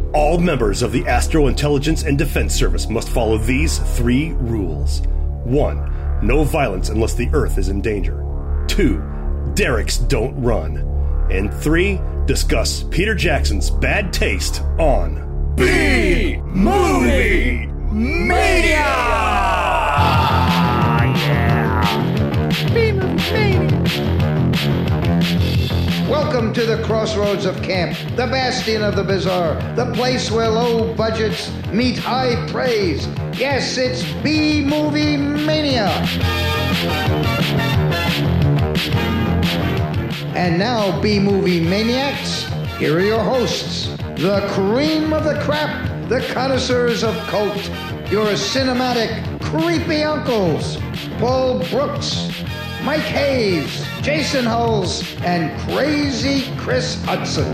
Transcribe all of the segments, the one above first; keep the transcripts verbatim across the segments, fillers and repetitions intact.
All members of the Astro Intelligence and Defense Service must follow these three rules. One, no violence unless the Earth is in danger. Two, derricks don't run. And three, discuss Peter Jackson's bad taste on B-Movie Mania! Yeah! B-Movie Mania! Welcome to the crossroads of camp, the bastion of the bizarre, the place where low budgets meet high praise. Yes, it's B-Movie Mania. And now, B-Movie Maniacs, here are your hosts, the cream of the crap, the connoisseurs of cult, your cinematic creepy uncles, Paul Brooks, Mike Hayes, Jason Hulls, and Crazy Chris Hudson.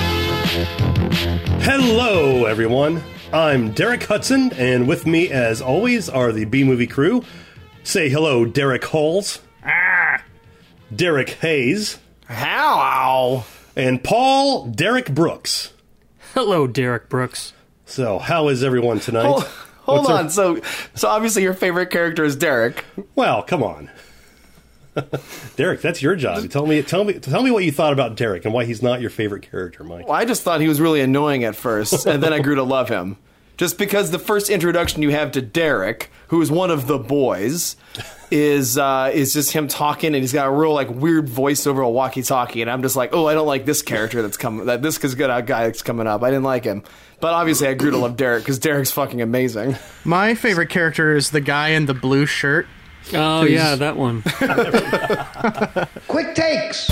Hello, everyone. I'm Derek Hudson, and with me, as always, are the B-Movie crew. Say hello, Derek Hulls. Ah! Derek Hayes. How? And Paul Derek Brooks. Hello, Derek Brooks. So, how is everyone tonight? Hold, hold on. Our... So, so obviously your favorite character is Derek. Well, come on. Derek, that's your job. Tell me, tell me, tell me what you thought about Derek and why he's not your favorite character, Mike. Well, I just thought he was really annoying at first, and then I grew to love him. Just because the first introduction you have to Derek, who is one of the boys, is uh, is just him talking, and he's got a real like weird voice over a walkie-talkie, and I'm just like, oh, I don't like this character that's coming. That this is good guy that's coming up. I didn't like him, but obviously I grew to love Derek because Derek's fucking amazing. My favorite character is the guy in the blue shirt. Oh, yeah, that one. Quick takes.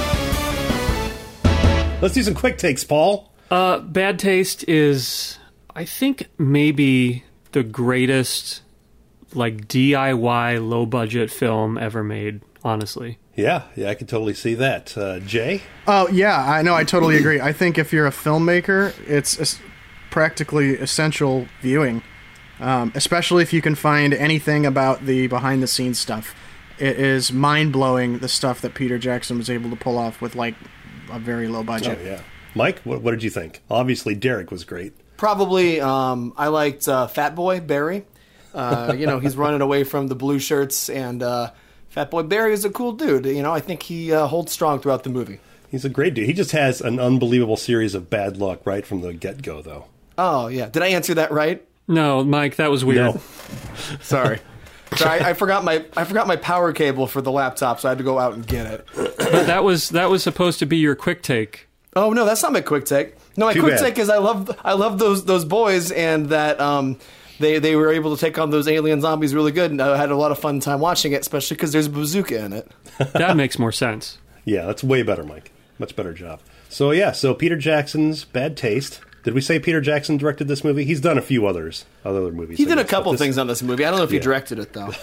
Let's do some quick takes, Paul. Uh, Bad Taste is, I think, maybe the greatest, like, D I Y low-budget film ever made, honestly. Yeah, yeah, I can totally see that. Uh, Jay? Oh, yeah, I know, I totally agree. I think if you're a filmmaker, it's es- practically essential viewing. Um, especially if you can find anything about the behind-the-scenes stuff. It is mind-blowing, the stuff that Peter Jackson was able to pull off with, like, a very low budget. Oh, yeah. Mike, what, what did you think? Obviously, Derek was great. Probably, um, I liked uh, Fat Boy Barry. Uh, you know, he's running away from the blue shirts, and uh, Fat Boy Barry is a cool dude. You know, I think he uh, holds strong throughout the movie. He's a great dude. He just has an unbelievable series of bad luck right from the get-go, though. Oh, yeah. Did I answer that right? No, Mike, that was weird. No. Sorry. Sorry, I, I forgot my I forgot my power cable for the laptop, so I had to go out and get it. But that was that was supposed to be your quick take. Oh no, that's not my quick take. No, my Too quick bad. take is I love I love those those boys, and that um they they were able to take on those alien zombies really good, and I had a lot of fun time watching it, especially because there's a bazooka in it. That makes more sense. Yeah, that's way better, Mike. Much better job. So, yeah, so Peter Jackson's Bad Taste. Did we say Peter Jackson directed this movie? He's done a few others, other movies. He did I a guess, couple but this- things on this movie. I don't know if he Yeah. directed it though.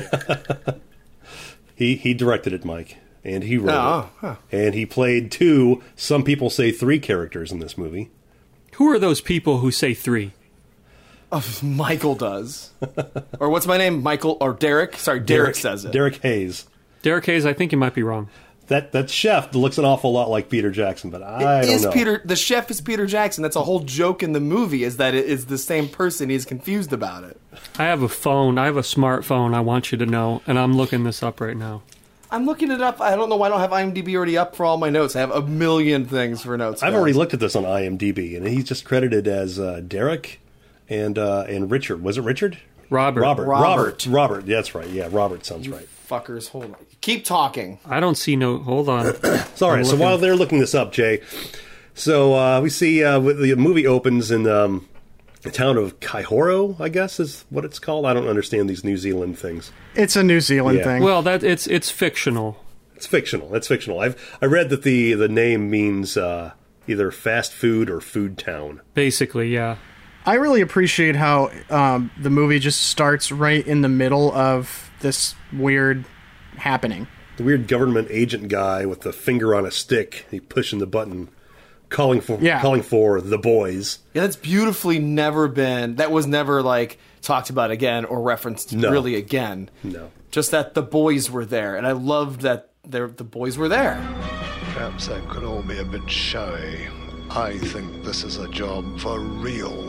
He he directed it, Mike, and he wrote Oh, it. huh. And he played two, some people say three characters in this movie. Who are those people who say three? Oh, Michael does. Or what's my name? Michael or Derek? Sorry, Derek, says it. Derek Hayes. Derek Hayes, I think you might be wrong. That that chef looks an awful lot like Peter Jackson, but I It don't is know. Peter. The chef is Peter Jackson. That's a whole joke in the movie. Is that it is the same person? He's confused about it. I have a phone. I have a smartphone, I want you to know, and I'm looking this up right now. I'm looking it up. I don't know why I don't have IMDb already up for all my notes. I have a million things for notes. I've guys. already looked at this on IMDb, and he's just credited as uh, Derek and uh, and Richard. Was it Richard? Robert. Robert. Robert. Robert. Robert. That's right. Yeah, Robert sounds right. Fuckers, hold on. Keep talking. I don't see no... Hold on. It's all right. I'm So looking. while they're looking this up, Jay, so uh, we see uh, the movie opens in um, the town of Kaihoro, I guess is what it's called. I don't understand these New Zealand things. It's a New Zealand Yeah. thing. Well, that it's it's fictional. It's fictional. It's fictional. I've I read that the the name means uh, either fast food or food town. Basically, yeah. I really appreciate how um, the movie just starts right in the middle of this weird happening. The weird government agent guy with the finger on a stick, he pushing the button, calling for Yeah. calling for the boys. Yeah, that's beautifully never been. That was never like talked about again or referenced No. really again. No. Just that the boys were there, and I loved that there the boys were there. Perhaps I could all be a bit showy. I think this is a job for real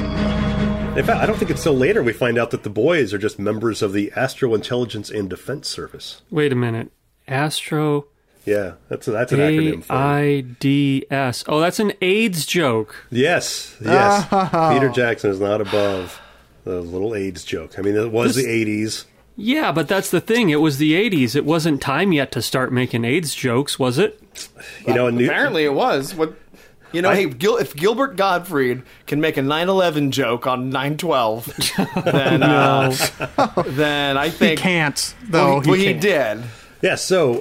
men. In fact, I don't think until later we find out that the boys are just members of the Astro Intelligence and Defense Service. Wait a minute. Astro... Yeah, that's that's an acronym for A I D S. Oh, that's an AIDS joke. Yes, yes. Oh. Peter Jackson is not above the little AIDS joke. I mean, it was This- the eighties. Yeah, but that's the thing. It was the eighties. It wasn't time yet to start making AIDS jokes, was it? You know, and New- Apparently it was. What you know, I- hey, Gil, if Gilbert Gottfried can make a nine eleven joke on nine twelve, then uh, then I He think can't, though. well, he, well, he can't. did. yeah. So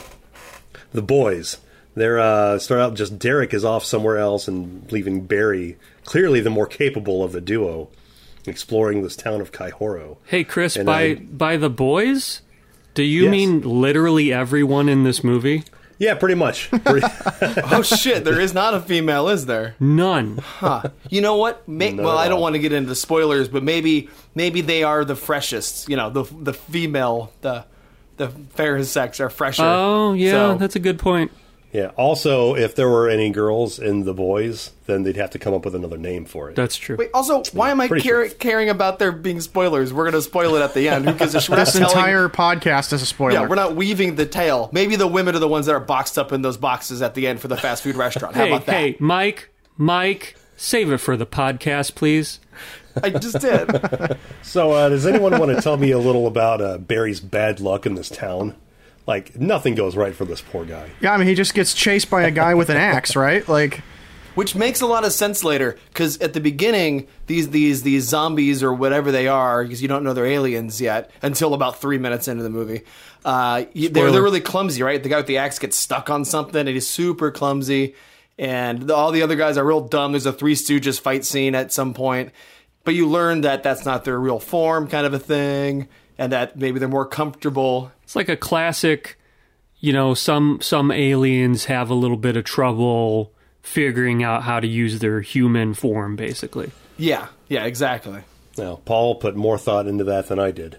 the boys, they're uh, start out. Just Derek is off somewhere else and leaving Barry, clearly the more capable of the duo, exploring this town of Kaihoro. Hey, Chris, And by I- by the boys, do you Yes. mean literally everyone in this movie? Yeah, pretty much. Pretty- Oh shit, there is not a female, is there? None. Huh. You know what? May, Not well, at I don't all. want to get into the spoilers, but maybe maybe they are the freshest. You know, the the female, the the fair sex are fresher. Oh, yeah, So- that's a good point. yeah. Also, if there were any girls in the boys, then they'd have to come up with another name for it. That's true. Wait, also, why am I Pretty care- sure. caring about there being spoilers? We're going to spoil it at the end. Who gives a shit? We're not This telling- entire podcast is a spoiler. Yeah, we're not weaving the tale. Maybe the women are the ones that are boxed up in those boxes at the end for the fast food restaurant. How Hey, about that? hey, Mike, Mike, save it for the podcast, please. I just did. So, uh, does anyone want to tell me a little about uh, Barry's bad luck in this town? Like, nothing goes right for this poor guy. Yeah, I mean, he just gets chased by a guy with an axe, right? Like, Which makes a lot of sense later, because at the beginning, these these these zombies or whatever they are, because you don't know they're aliens yet until about three minutes into the movie. Uh, you, they're they're really clumsy, right? The guy with the axe gets stuck on something, and he's super clumsy, and the, all the other guys are real dumb. There's a Three Stooges fight scene at some point, but you learn that that's not their real form, kind of a thing, and that maybe they're more comfortable. It's like a classic, you know, some some aliens have a little bit of trouble figuring out how to use their human form, basically. Yeah, yeah, exactly. Now, Paul put more thought into that than I did.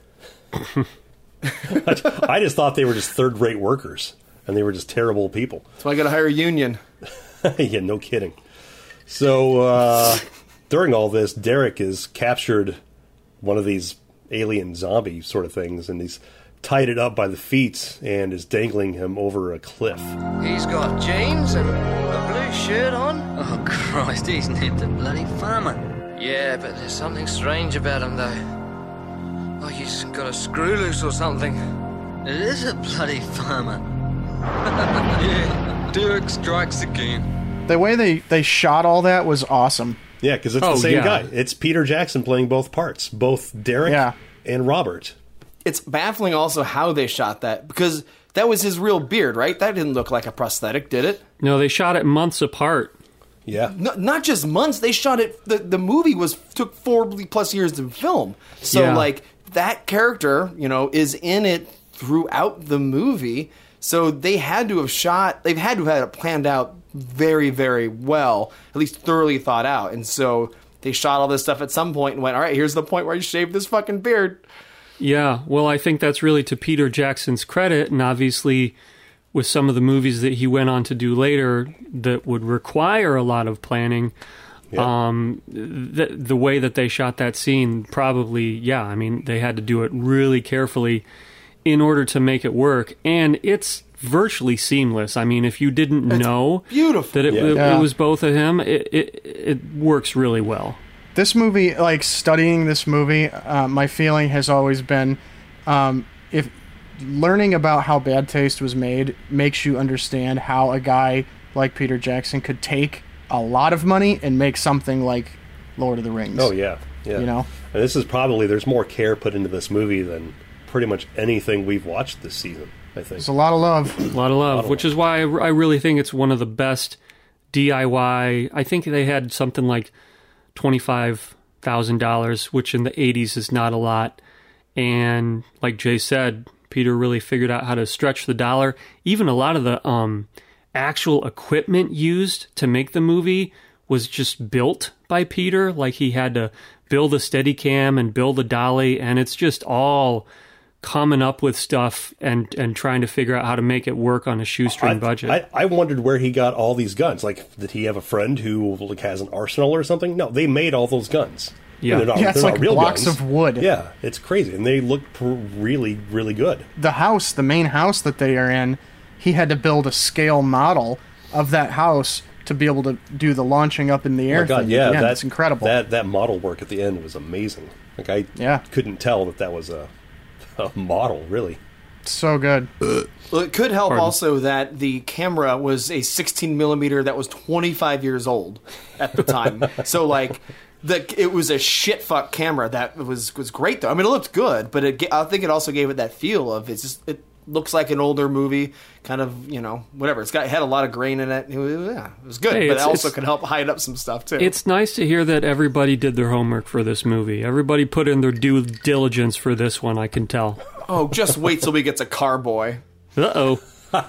I just thought they were just third-rate workers, and they were just terrible people. So I got to hire a union. Yeah, no kidding. So, uh, during all this, Derek has captured one of these alien zombie sort of things, and he's tied it up by the feet and is dangling him over a cliff. He's got jeans and a blue shirt on. Oh, Christ, he's not the bloody farmer. Yeah, but there's something strange about him, though. Like he's got a screw loose or something. It is a bloody farmer. Yeah, Derek strikes again. the way they, they shot all that was awesome. Yeah, because it's Oh, the same yeah. guy. It's Peter Jackson playing both parts, both Derek Yeah. and Robert. It's baffling also how they shot that, because that was his real beard, right? That didn't look like a prosthetic, did it? No, they shot it months apart. Yeah. No, not just months. They shot it. The, the movie was took four plus years to film. So Yeah. like that character, you know, is in it throughout the movie. So they had to have shot. They've had to have had it planned out very, very well, at least thoroughly thought out. And so they shot all this stuff at some point and went, all right, here's the point where you shave this fucking beard. Yeah, well, I think that's really to Peter Jackson's credit, and obviously with some of the movies that he went on to do later that would require a lot of planning, Yeah. um, the, the way that they shot that scene probably, yeah, I mean, they had to do it really carefully in order to make it work, and it's virtually seamless. I mean, if you didn't know beautiful. that it, Yeah. it, Yeah. it was both of him, it, it, it works really well. This movie, like studying this movie, uh, my feeling has always been, um, if learning about how Bad Taste was made makes you understand how a guy like Peter Jackson could take a lot of money and make something like Lord of the Rings. Oh, yeah. Yeah. You know? And this is probably, there's more care put into this movie than pretty much anything we've watched this season, I think. It's a lot of love. A lot of love, which is why I, I really think it's one of the best D I Y. I think they had something like twenty-five thousand dollars, which in the eighties is not a lot. And like Jay said, Peter really figured out how to stretch the dollar. Even a lot of the um, actual equipment used to make the movie was just built by Peter. Like he had to build a Steadicam and build a dolly, and it's just all coming up with stuff and, and trying to figure out how to make it work on a shoestring I, budget. I, I wondered where he got all these guns. Like, did he have a friend who like, has an arsenal or something? No, they made all those guns. Yeah. They're not, Yeah, it's they're like not real blocks guns. of wood. Yeah, it's crazy. And they look pr- really, really good. The house, the main house that they are in, he had to build a scale model of that house to be able to do the launching up in the air Oh my God, thing. yeah, yeah, that, that's incredible. That that model work at the end was amazing. Like I Yeah. couldn't tell that that was a, a model, really. So good. Well, it could help Pardon? also that the camera was a sixteen millimeter that was twenty-five years old at the time. So like, the it was a shit fuck camera that was was great though. I mean, it looked good, but it, I think it also gave it that feel of it's just it looks like an older movie, kind of, you know, whatever. It's got it had a lot of grain in it. It was, yeah, it was good, Hey, but it it's- also it's- could help hide up some stuff too. It's nice to hear that everybody did their homework for this movie. Everybody put in their due diligence for this one, I can tell. Oh, just wait till we get to Carboy. Uh-oh.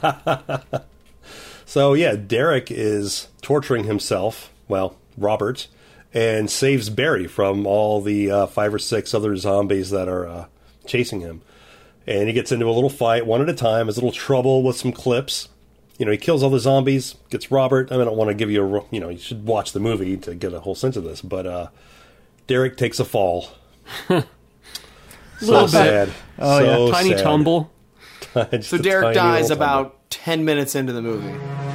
So yeah, Derek is torturing himself, well, Robert, and saves Barry from all the uh, five or six other zombies that are uh, chasing him. And he gets into a little fight, one at a time, has a little trouble with some clips. You know, he kills all the zombies, gets Robert. I mean, I don't want to give you a, you know, you should watch the movie to get a whole sense of this, but uh, Derek takes a fall. So Little bit. sad. Oh, so yeah. Tiny sad. tumble. Just So a Derek tiny dies little tumble. about ten minutes into the movie.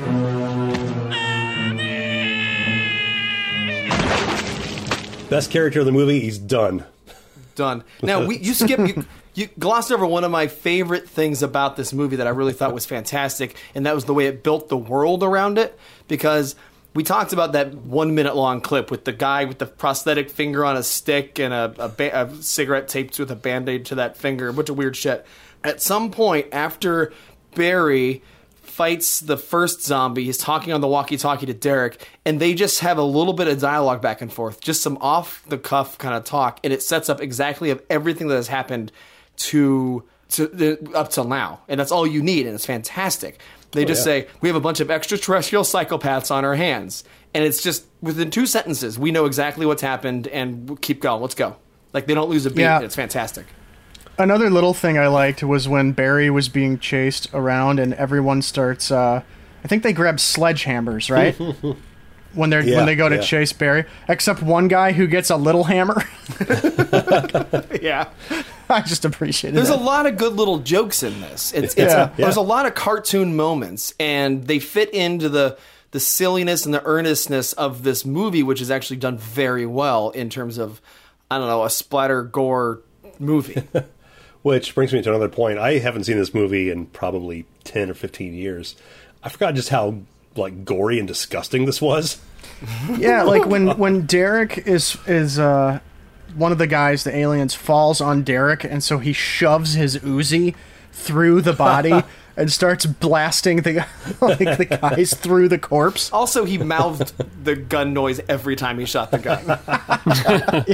Best character of the movie, he's done. Done. Now we you skip you, you glossed over one of my favorite things about this movie that I really thought was fantastic, and that was the way it built the world around it. Because we talked about that one minute long clip with the guy with the prosthetic finger on a stick and a, a, ba- a cigarette taped with a band-aid to that finger, a bunch of weird shit. At some point after Barry fights the first zombie, he's talking on the walkie-talkie to Derek, and they just have a little bit of dialogue back and forth, just some off-the-cuff kind of talk, and it sets up exactly of everything that has happened to, to the, up till now, and that's all you need, and it's fantastic. They Oh, just yeah. say, we have a bunch of extraterrestrial psychopaths on our hands, and it's just, within two sentences, we know exactly what's happened, and we'll keep going, let's go. Like, they don't lose a beat, Yeah. and it's fantastic. Another little thing I liked was when Barry was being chased around and everyone starts, uh, I think they grab sledgehammers, right? when they're Yeah, when they go to yeah. chase Barry, except one guy who gets a little hammer. Yeah. I just appreciated There's that. a lot of good little jokes in this. It's, it's Yeah. a, there's a lot of cartoon moments, and they fit into the the silliness and the earnestness of this movie, which is actually done very well in terms of, I don't know, a splatter gore movie. Which brings me to another point. I haven't seen this movie in probably ten or fifteen years. I forgot just how like gory and disgusting this was. Yeah, like when when Derek is is uh, one of the guys, the aliens, falls on Derek, and so he shoves his Uzi through the body and starts blasting the like the guys through the corpse. Also, he mouthed the gun noise every time he shot the gun.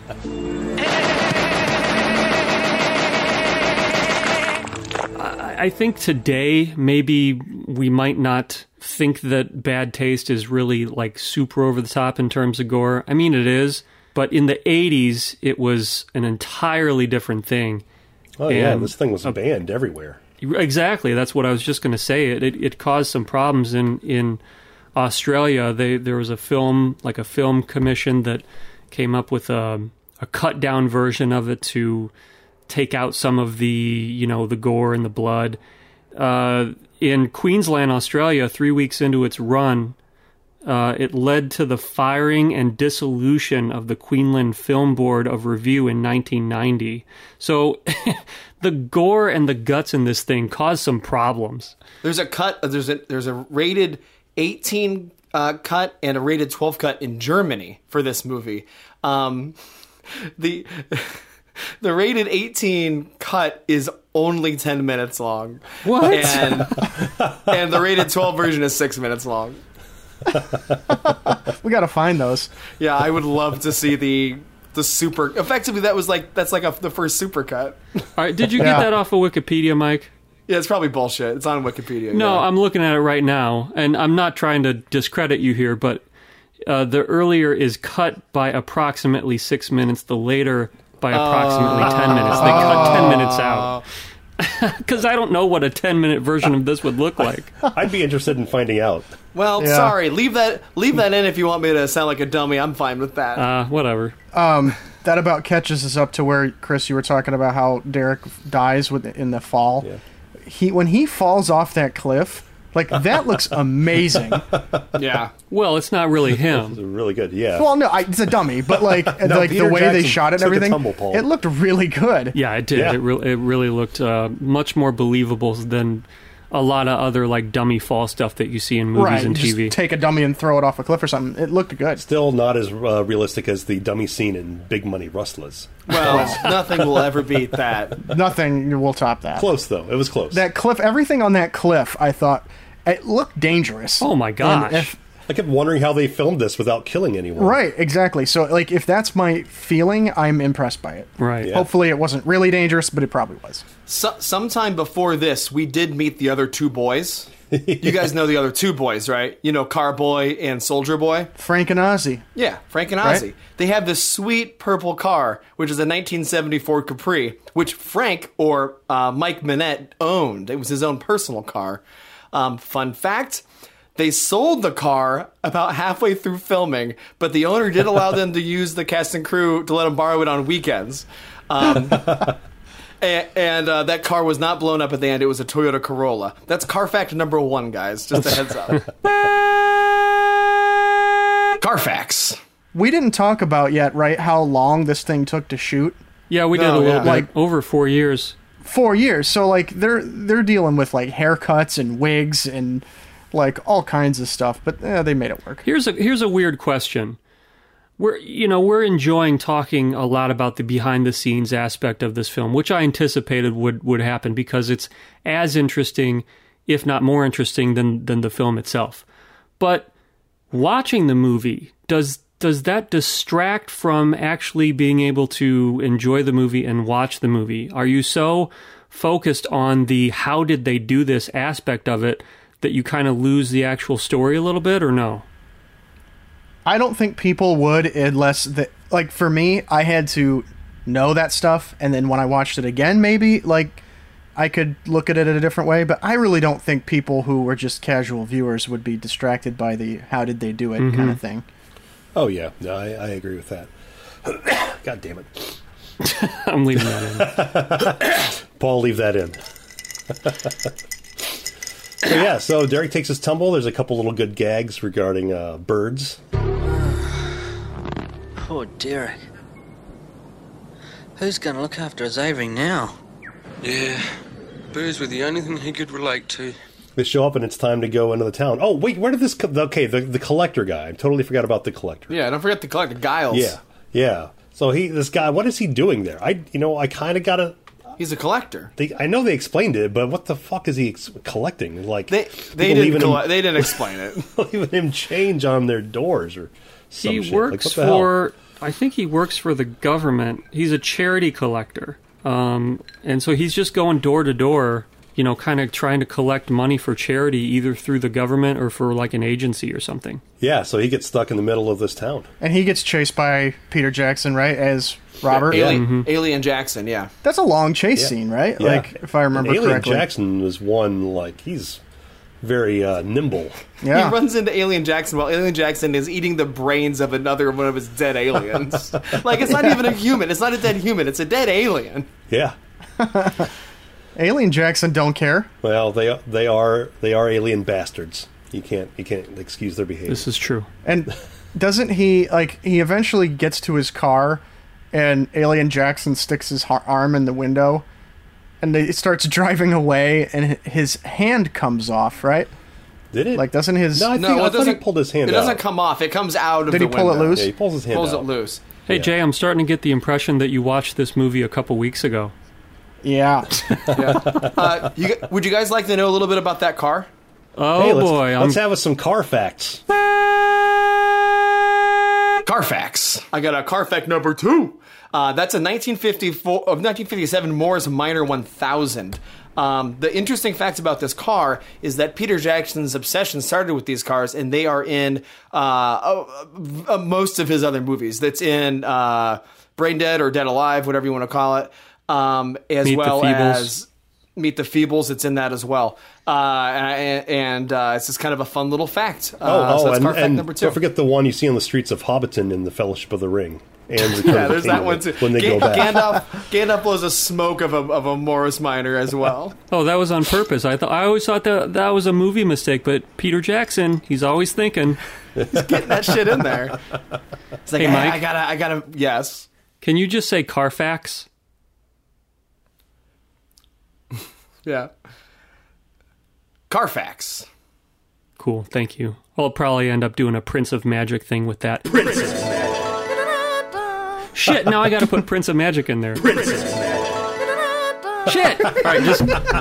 I think today maybe we might not think that Bad Taste is really like super over the top in terms of gore. I mean, it is, but in the eighties, it was an entirely different thing. Oh yeah, And- this thing was banned everywhere. Exactly, that's what I was just going to say. It, it it caused some problems in in Australia. They there was a film like a film commission that came up with a a cut down version of it to take out some of the, you know, the gore and the blood. Uh, in Queensland, Australia, three weeks into its run, uh, it led to the firing and dissolution of the Queensland Film Board of Review in nineteen ninety. So the gore and the guts in this thing caused some problems. There's a cut. There's a there's a rated eighteen uh, cut and a rated twelve cut in Germany for this movie. Um, the the rated eighteen cut is only ten minutes long. What? And and the rated twelve version is six minutes long. We got to find those. Yeah, I would love to see the the super. Effectively, that was like that's like a, the first super cut. All right, did you get Yeah. that off of Wikipedia, Mike? Yeah, it's probably bullshit. It's on Wikipedia. No, yeah. I'm looking at it right now, and I'm not trying to discredit you here, but uh, the earlier is cut by approximately six minutes, the later by by approximately Uh, ten minutes. They cut ten minutes out. Because I don't know what a ten-minute version of this would look like. I'd be interested in finding out. Well, Yeah. sorry. Leave that leave that in if you want me to sound like a dummy. I'm fine with that. Uh, whatever. That about catches us up to where, Chris, you were talking about how Derek dies with in the fall. Yeah. He when he falls off that cliff, like that looks amazing. yeah. Well, it's not really him. It's really good. Yeah. Well, no, I, it's a dummy, but like No, like Peter the way they Jackson shot it and took a everything, tumble, Paul. it looked really good. Yeah, it did. Yeah. It, re- it really looked uh, much more believable than a lot of other like dummy fall stuff that you see in movies Right, and just T V. take a dummy and throw it off a cliff or something. It looked good. Still not as uh, realistic as the dummy scene in Big Money Rustlers. Well, nothing will ever beat that. Nothing will top that. Close though. It was close. That cliff, everything on that cliff, I thought it looked dangerous. Oh my And gosh. if- I kept wondering how they filmed this without killing anyone. right, exactly. So, like, if that's my feeling, I'm impressed by it. Right. Yeah. Hopefully, it wasn't really dangerous, but it probably was. So, sometime before this, we did meet the other two boys. You guys know the other two boys, right? You know, Carboy and Soldier Boy. Frank and Ozzy. Yeah, Frank and Right. Ozzy. They have this sweet purple car, which is a nineteen seventy-four Capri, which Frank, or uh, Mike Minette, owned. It was his own personal car. Um, fun fact, they sold the car about halfway through filming, but the owner did allow them to use the cast and crew to let them borrow it on weekends. Um, and and uh, that car was not blown up at the end. It was a Toyota Corolla. That's car fact number one, guys. Just a heads up. Carfax. We didn't talk about yet, right, how long this thing took to shoot. Yeah, we did No, a little yeah. bit. Like- over four years. Four years. So, like, they're they're dealing with, like, haircuts and wigs and, like, all kinds of stuff. But eh, they made it work. Here's a here's a weird question. We're you know we're enjoying talking a lot about the behind the scenes aspect of this film, which I anticipated would would happen because it's as interesting, if not more interesting, than than the film itself. But watching the movie, does does that distract from actually being able to enjoy the movie and watch the movie? Are you so focused on the how did they do this aspect of it that you kind of lose the actual story a little bit, or no? I don't think people would unless, the, like, for me, I had to know that stuff. And then when I watched it again, maybe, like, I could look at it in a different way. But I really don't think people who were just casual viewers would be distracted by the how did they do it Mm-hmm. kind of thing. Oh yeah. No, I, I agree with that. God damn it. I'm leaving that in. Paul, leave that in. So yeah, so Derek takes his tumble. There's a couple little good gags regarding uh, birds. Poor Derek. Who's gonna look after his Avery now? Yeah, birds were the only thing he could relate to. They show up and it's time to go into the town. Oh wait, where did this? Co- okay, the the collector guy. I totally forgot about the collector. Yeah, don't forget the collector, Giles. Yeah, yeah. So he, this guy, what is he doing there? I, you know, I kind of gotta. He's a collector. They, I know they explained it, but what the fuck is he ex- collecting? Like They they people didn't leaving colle- him, they didn't explain it. leaving him change on their doors or some He shit. works like, what the hell? for, I think he works for the government. He's a charity collector. Um, and so he's just going door to door, you know, kind of trying to collect money for charity, either through the government or for like an agency or something. Yeah, so he gets stuck in the middle of this town. And he gets chased by Peter Jackson, right, as Robert. Alien, Alien Jackson, yeah. That's a long chase Yeah. scene, right? Yeah. Like, if I remember and Alien correctly. Jackson was one, like, he's very uh, nimble. Yeah. He runs into Alien Jackson while Alien Jackson is eating the brains of another one of his dead aliens. Like, it's not even a human. It's not a dead human. It's a dead alien. Yeah. Alien Jackson don't care. Well, they they are they are alien bastards. You can't you can't excuse their behavior. This is true. And doesn't he, like, he eventually gets to his car and Alien Jackson sticks his har- arm in the window and he starts driving away and h- his hand comes off, right? Did it? Like, doesn't his... No, I, think, No, I it thought he doesn't pulled his hand It out. doesn't come off. It comes out of Did the he pull window. it loose? Yeah, he pulls his hand Pulls out. it loose. Hey, Yeah. Jay, I'm starting to get the impression that you watched this movie a couple weeks ago. Yeah. Uh, you, g- would you guys like to know a little bit about that car? Oh, Hey, let's, boy. I'm, let's have us some car facts. Carfax. I got a Carfax number two. Uh, that's a nineteen fifty-four of nineteen fifty-seven Morris Minor one thousand. Um, the interesting fact about this car is that Peter Jackson's obsession started with these cars, and they are in uh, uh, uh, most of his other movies. That's in uh, Brain Dead or Dead Alive, whatever you want to call it, um, as Meet the well Feebles. as Meet the Feebles. It's in that as well. Uh, and and uh, it's just kind of a fun little fact. Uh, Oh, so oh that's and, car fact and number two. don't forget the one you see on the streets of Hobbiton in the Fellowship of the Ring. And Return Yeah, of the there's King that one too. when they Ga- go back. Gandalf, Gandalf blows a smoke of a, of a Morris minor as well. Oh, that was on purpose. I thought I always thought that that was a movie mistake, but Peter Jackson, he's always thinking. Getting that shit in there. It's like, Hey, hey, Mike? I gotta, I gotta, yes. Can you just say Carfax? Yeah. Carfax. Cool, thank you. I'll probably end up doing a Prince of Magic thing with that. Prince of Magic. Shit, now I gotta put Prince of Magic in there. Prince of Magic. Shit! Alright, just...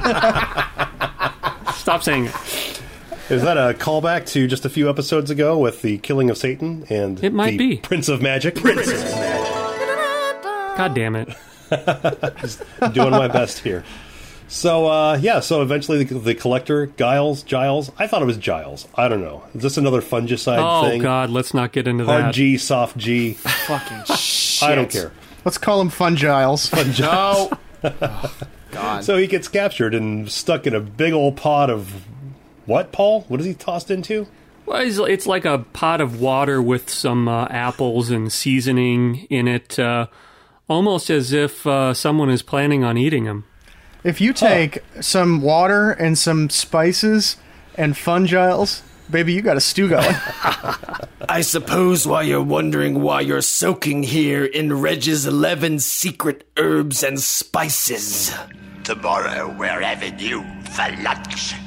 Stop saying it. Is that a callback to just a few episodes ago with the killing of Satan and It might the be. Prince of Magic? Prince of Magic. God damn it. Doing my best here. So, uh, yeah, so eventually the, the collector, Giles, Giles, I thought it was Giles. I don't know. Is this another fungicide Oh, thing? God, let's not get into Hard that. G, soft G. Fucking shit. I don't care. Let's call him Fun Giles. No. Oh, God. So he gets captured and stuck in a big old pot of what, Paul? What is he tossed into? Well, it's, it's like a pot of water with some uh, apples and seasoning in it, uh, almost as if uh, someone is planning on eating them. If you take some water and some spices and Fun Giles, baby, you got a stew going. I suppose while you're wondering why you're soaking here in Reg's eleven secret herbs and spices. Tomorrow we're having you for lunch.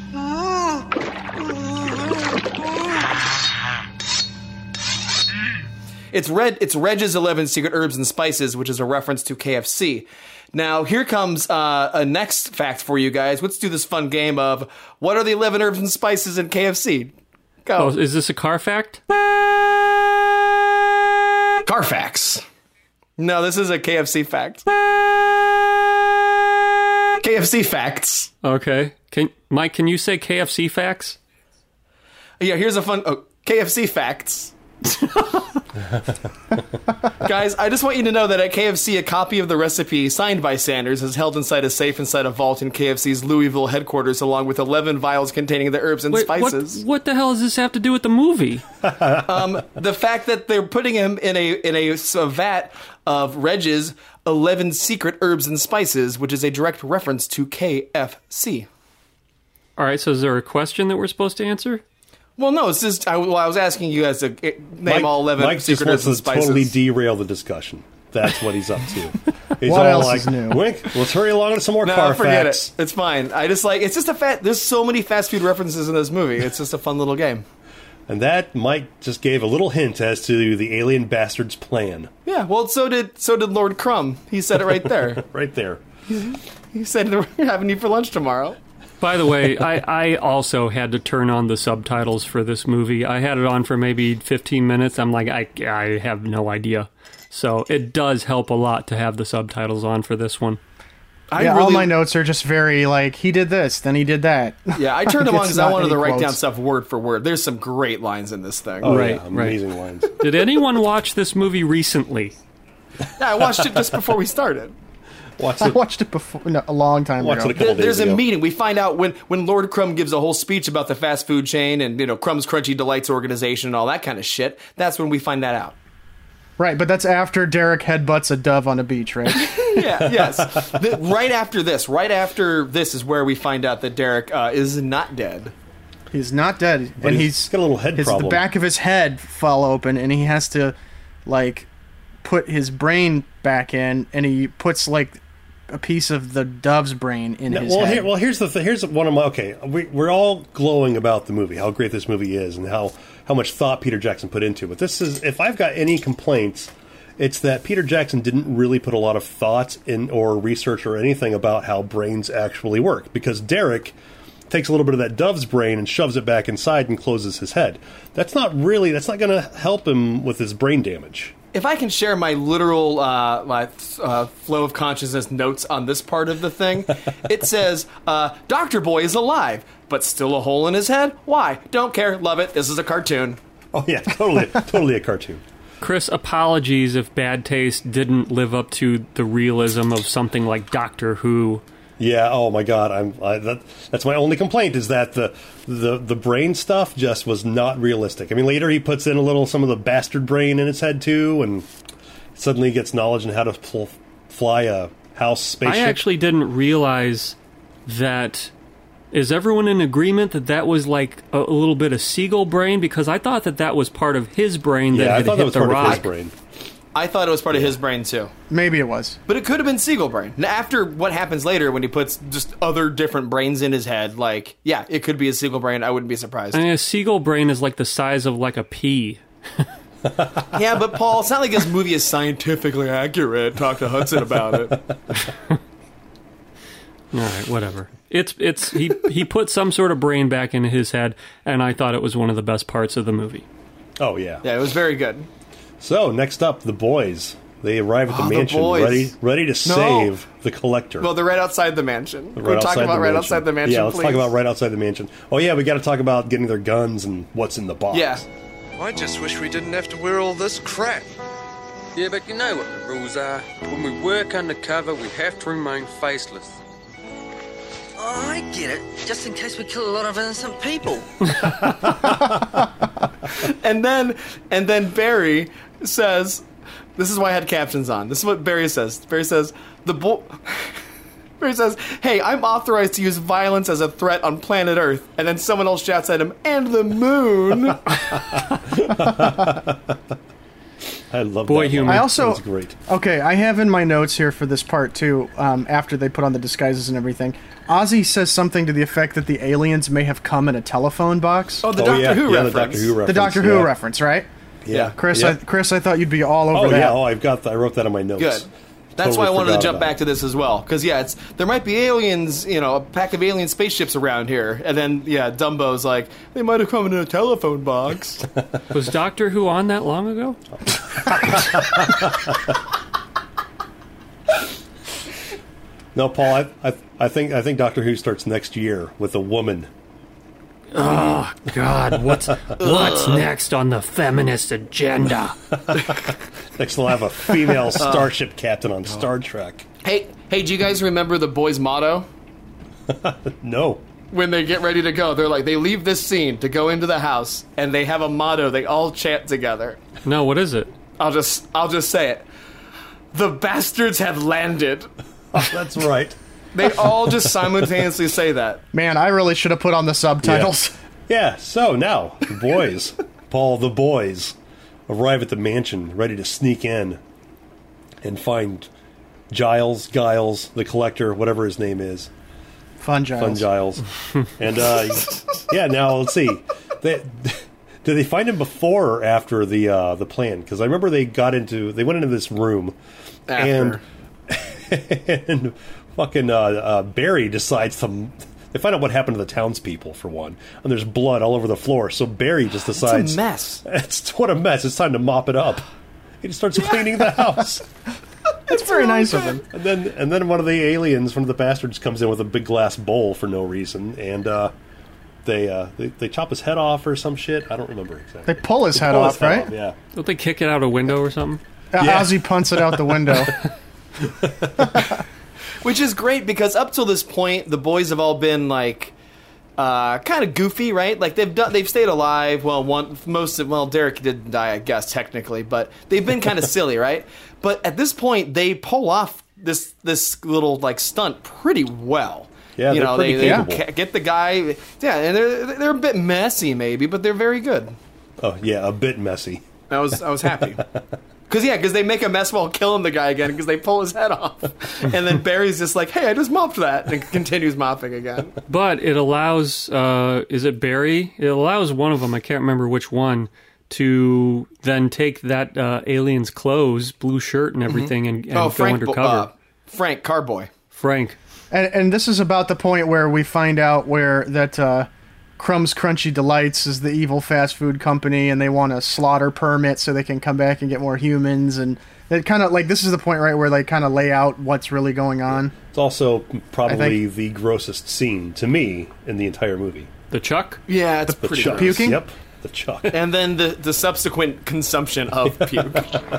It's Red. It's Reg's eleven secret herbs and spices, which is a reference to K F C. Now here comes uh, a next fact for you guys. Let's do this fun game of what are the eleven herbs and spices in K F C? Go. Oh, is this a car fact? Carfax. No, this is a K F C fact. K F C facts. Okay. Can Mike, can you say K F C facts? Yeah, here's a fun oh, K F C facts. Guys, I just want you to know that at K F C, a copy of the recipe signed by Sanders is held inside a safe inside a vault in K F C's Louisville headquarters, along with eleven vials containing the herbs and Wait, spices. What, what the hell does this have to do with the movie? um, the fact that they're putting him in a in a, a vat of Reg's eleven secret herbs and spices, which is a direct reference to K F C. All right, so is there a question that we're supposed to answer? Well, no, it's just I, well, I was asking you guys to uh, name Mike, all eleven Mike just secret herbs wants and to spices. totally derail the discussion. That's what he's up to. He's What all else like, is new? Wink, let's hurry along to some more No, car forget facts. it. It's fine. I just like it's just a fat. There's so many fast food references in this movie. It's just a fun little game. And that Mike just gave a little hint as to the alien bastard's plan. Yeah. Well, so did so did Lord Crumb. He said it right there. Right there. He said we're having you for lunch tomorrow. By the way, I, I also had to turn on the subtitles for this movie. I had it on for maybe fifteen minutes. I'm like, I, I have no idea. So it does help a lot to have the subtitles on for this one. I yeah, really, all my notes are just very like, he did this, then he did that. Yeah, I turned them on It's because I not wanted any to write down quotes. stuff word for word. There's some great lines in this thing. Oh, Right, yeah, amazing lines. Did anyone watch this movie recently? Yeah, I watched it just before we started. Watch I it. watched it before, no, a long time Watched ago. it a couple There- days There's a ago. meeting. We find out when, when Lord Crumb gives a whole speech about the fast food chain and, you know, Crumb's Crunchy Delights organization and all that kind of shit. That's when we find that out. Right, but that's after Derek headbutts a dove on a beach, right? Yeah, yes. The, right after this, right after this is where we find out that Derek uh, is not dead. He's not dead, But and he's he's got a little head his, problem. The back of his head fell open, and he has to like put his brain back in, and he puts like a piece of the dove's brain in No, his well, head. here, well, here's the th- here's one of my okay. We, we're all glowing about the movie, how great this movie is, and how how much thought Peter Jackson put into it. But this is, if I've got any complaints, it's that Peter Jackson didn't really put a lot of thought in or research or anything about how brains actually work. Because Derek takes a little bit of that dove's brain and shoves it back inside and closes his head. That's not really. That's not going to help him with his brain damage. If I can share my literal uh, my, uh, flow of consciousness notes on this part of the thing, it says, uh, Doctor Boy is alive, but still a hole in his head? Why? Don't care. Love it. This is a cartoon. Oh yeah, totally, totally a cartoon. Chris, apologies if Bad Taste didn't live up to the realism of something like Doctor Who. Yeah. Oh my God. I'm. I, that, that's my only complaint is that the the the brain stuff just was not realistic. I mean, later he puts in a little some of the bastard brain in his head too, and suddenly he gets knowledge on how to pl- fly a house spaceship. I actually didn't realize that. Is everyone in agreement that that was like a, a little bit of seagull brain? Because I thought that that was part of his brain that yeah, had I thought hit that was the part rock. of his brain. I thought it was part of his brain too. Maybe it was. But it could have been seagull brain. Now, after what happens later when he puts just other different brains in his head, like, yeah, it could be a seagull brain. I wouldn't be surprised. I mean, a seagull brain is like the size of like a pea. Yeah, but Paul, it's not like this movie is scientifically accurate. Talk to Hudson about it. All right, whatever. It's it's he he put some sort of brain back in his head, and I thought it was one of the best parts of the movie. Oh yeah. Yeah, it was very good. So next up, the boys. They arrive at the Oh, the mansion, boys. ready ready to save the collector. Well, they're right outside the mansion. Right We're talking outside about the right mansion. outside the mansion, Yeah, let's please. talk about right outside the mansion. Oh yeah, we got to talk about getting their guns and what's in the box. Yeah. I just wish we didn't have to wear all this crap. Yeah, but you know what the rules are. When we work undercover, we have to remain faceless. Oh, I get it. Just in case we kill a lot of innocent people. And then, and then Barry says, "This is why I had captions on. This is what Barry says. Barry says the boy." Barry says, "Hey, I'm authorized to use violence as a threat on planet Earth." And then someone else shouts at him, "And the moon." I love Boy that. humor. I also That's great. Okay, I have in my notes here for this part too. Um, after they put on the disguises and everything, Ozzy says something to the effect that the aliens may have come in a telephone box. Oh, the Oh, Doctor yeah, Who yeah, reference. the Doctor Who reference. the Doctor Who yeah. reference, right? Yeah, Chris, yeah. I, Chris, I thought you'd be all over Oh that. yeah, oh I've got. The, I wrote that on my notes. Good. That's Totally why I wanted to forgot jump about back it. to this as well. Because, yeah, it's there might be aliens, you know, a pack of alien spaceships around here. And then, yeah, Dumbo's like, they might have come in a telephone box. Was Doctor Who on that long ago? No, Paul. I, I, I think I think Doctor Who starts next year with a woman. Oh, God, what's what's next on the feminist agenda? Next, they'll have a female starship captain on Star Trek. hey, hey, do you guys remember the boys' motto? No. When they get ready to go, they're like, they leave this scene to go into the house, and they have a motto they all chant together. No, what is it? I'll just, I'll just say it. The bastards have landed. Oh, that's right. They all just simultaneously say that. Man, I really should have put on the subtitles. Yeah, so now, the boys, Paul, the boys, arrive at the mansion, ready to sneak in and find Giles, Giles, the collector, whatever his name is. Fun Giles. Fun Giles. And, uh, yeah, now, let's see. They, did they find him before or after the uh, the plan? Because I remember they got into, they went into this room, After. and, and fucking uh, uh, Barry decides to... They find out what happened to the townspeople, for one. And there's blood all over the floor. So Barry just decides... It's a mess. It's what a mess. It's time to mop it up. He just starts cleaning the house. It's very nice of him. And then and then one of the aliens, one of the bastards, comes in with a big glass bowl for no reason. And uh, they, uh, they they chop his head off or some shit. I don't remember exactly. They pull his They head pull off, right? yeah. Don't they kick it out a window or something? Uh, Yeah. Ozzy punts it out the window. Which is great because up till this point, the boys have all been like uh, kind of goofy, right? Like they've done, they've stayed alive. Well, one most of well, Derek didn't die, I guess technically, but they've been kind of silly, right? But at this point, they pull off this this little like stunt pretty well. Yeah, you they're know, pretty they, they capable. ca- get the guy. Yeah, and they're they're a bit messy, maybe, but they're very good. Oh, yeah, a bit messy. I was I was happy. Because, yeah, because they make a mess while killing the guy again because they pull his head off. And then Barry's just like, hey, I just mopped that. And continues mopping again. But it allows, uh, is it Barry? It allows one of them, I can't remember which one, to then take that uh, alien's clothes, blue shirt and everything, and, and oh, go Frank, undercover. uh, Frank Carboy. Frank. And, and this is about the point where we find out where that uh, Crumb's Crunchy Delights is the evil fast food company, and they want a slaughter permit so they can come back and get more humans. And it kind of like this is the point right where they kind of lay out what's really going on. It's also probably think- the grossest scene to me in the entire movie. The Chuck? Yeah, it's The pretty Chuck. gross. Puking? Yep. The chalk. And then the, the subsequent consumption of puke.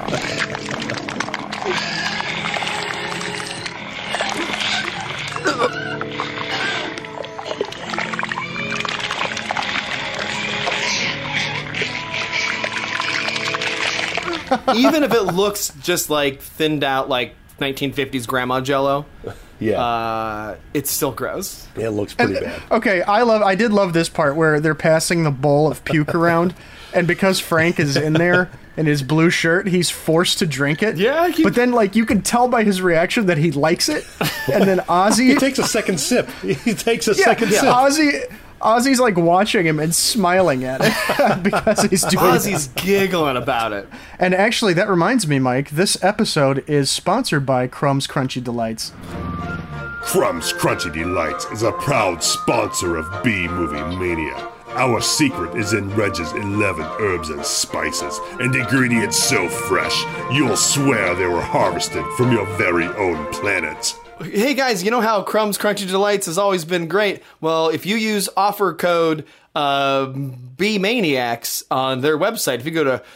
Even if it looks just like thinned out, like nineteen fifties grandma Jello, yeah, uh, it's still gross. Yeah, it looks pretty and, bad. Okay, I love. I did love this part where they're passing the bowl of puke around, and because Frank is in there in his blue shirt, he's forced to drink it. Yeah, he, but then like you can tell by his reaction that he likes it, and then Ozzy he takes a second sip. He takes a yeah, second yeah, sip. Ozzy. Ozzy's like watching him and smiling at it because he's doing Ozzy's that. giggling about it. And actually, that reminds me, Mike, this episode is sponsored by Crumb's Crunchy Delights. Crumb's Crunchy Delights is a proud sponsor of B-Movie Mania. Our secret is in Reg's eleven herbs and spices, and ingredients so fresh, you'll swear they were harvested from your very own planet. Hey guys, you know how Crumb's Crunchy Delights has always been great? Well, if you use offer code uh, B-Maniacs on their website, if you go to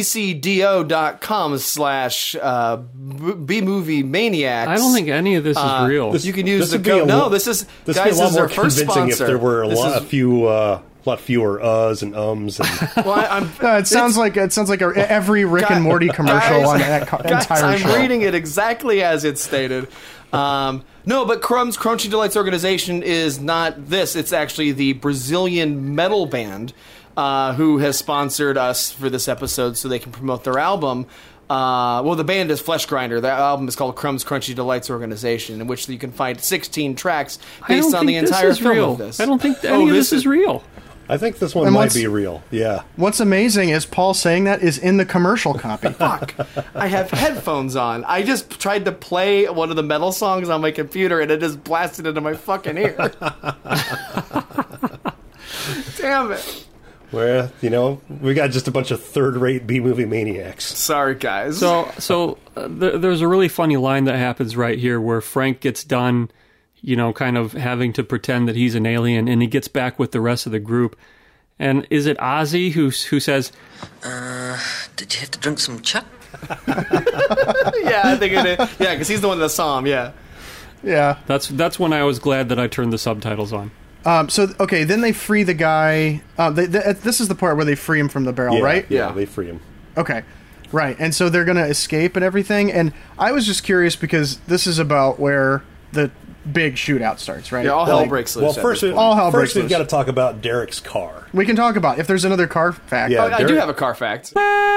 ccdo.com slash uh, B-Movie Maniacs. I don't think any of this is uh, real. This, you can use this the would be a code. lo- No, this is, this guys, would be a lot this is more our first convincing sponsor. if there were a This lot, is- a few, uh, lot fewer uhs and ums. And well, I, I'm, Uh, it sounds like it sounds like a, every Rick and Morty commercial guys, on that co- guys, entire I'm show. reading it exactly as it's stated. Um, no, but Crumb's Crunchy Delights organization is not this. It's actually the Brazilian metal band uh, who has sponsored us for this episode so they can promote their album. Uh, well, the band is Flesh Grinder. Their album is called Crumb's Crunchy Delights Organization, in which you can find sixteen tracks I don't based on the think this entire is film real. of this. I don't think Oh, any of this is real. I think this one And might what's- be real. Yeah. What's amazing is Paul saying that is in the commercial copy. Fuck. I have headphones on. I just tried to play one of the metal songs on my computer and it just blasted into my fucking ear. Damn it. Where, you know, we got just a bunch of third-rate B-movie maniacs. Sorry, guys. So, so uh, th- there's a really funny line that happens right here where Frank gets done, you know, kind of having to pretend that he's an alien, and he gets back with the rest of the group. And is it Ozzy who who says, Uh, did you have to drink some chuck? yeah, I think it is. Yeah, because he's the one that saw him, yeah. Yeah. That's that's when I was glad that I turned the subtitles on. Um, so okay, then they free the guy. Uh, they, they, this is the part where they free him from the barrel, Yeah, right? Yeah, they free him. Okay, right. And so they're gonna escape and everything. And I was just curious because this is about where the big shootout starts, right? Yeah, all hell Like, breaks Well, loose. first, at we, this point. All hell first breaks we've loose. got to talk about Derek's car. We can talk about if there's another car fact. Yeah. Oh, I do Derek- have a Carfax.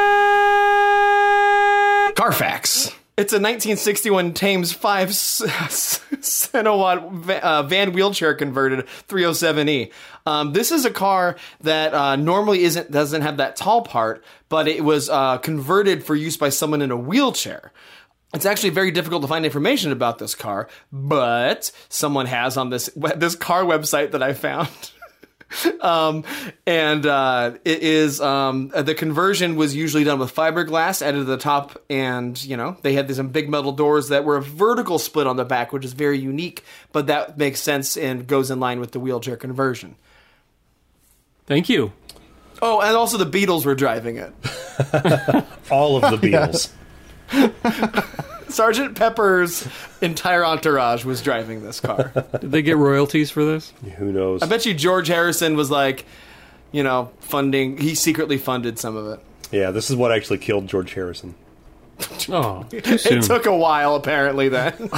Carfax. It's a nineteen sixty-one Thames five Cenowatt uh, van wheelchair converted three oh seven E. Um, this is a car that uh, normally isn't doesn't have that tall part, but it was uh, converted for use by someone in a wheelchair. It's actually very difficult to find information about this car, but someone has on this this car website that I found. Um, and, uh, it is, um, the conversion was usually done with fiberglass added to the top, and, you know, they had these big metal doors that were a vertical split on the back, which is very unique, but that makes sense and goes in line with the wheelchair conversion. Thank you. Oh, and also the Beatles were driving it. All of the Beatles. Sergeant Pepper's entire entourage was driving this car. Did they get royalties for this? Who knows? I bet you George Harrison was like, you know, funding, he secretly funded some of it. Yeah, this is what actually killed George Harrison. Oh, too soon. It took a while, apparently, then.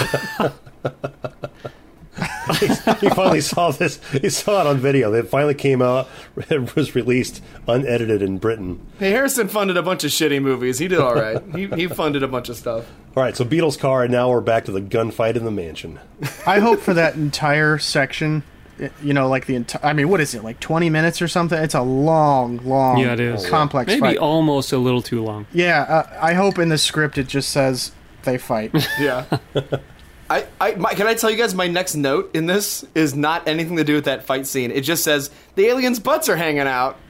He finally saw this. He saw it on video. It finally came out. It was released unedited in Britain. Hey, Harrison funded a bunch of shitty movies. He did all right. he, he funded a bunch of stuff. All right, so Beatles car, and now we're back to the gunfight in the mansion. I hope for that entire section. You know, like the entire. I mean, what is it? Like twenty minutes or something? It's a long, long, Yeah, it is. complex Maybe fight. almost a little too long. Yeah, uh, I hope in the script it just says they fight. Yeah. I, I my, can I tell you guys my next note in this is not anything to do with that fight scene. It just says the aliens' butts are hanging out.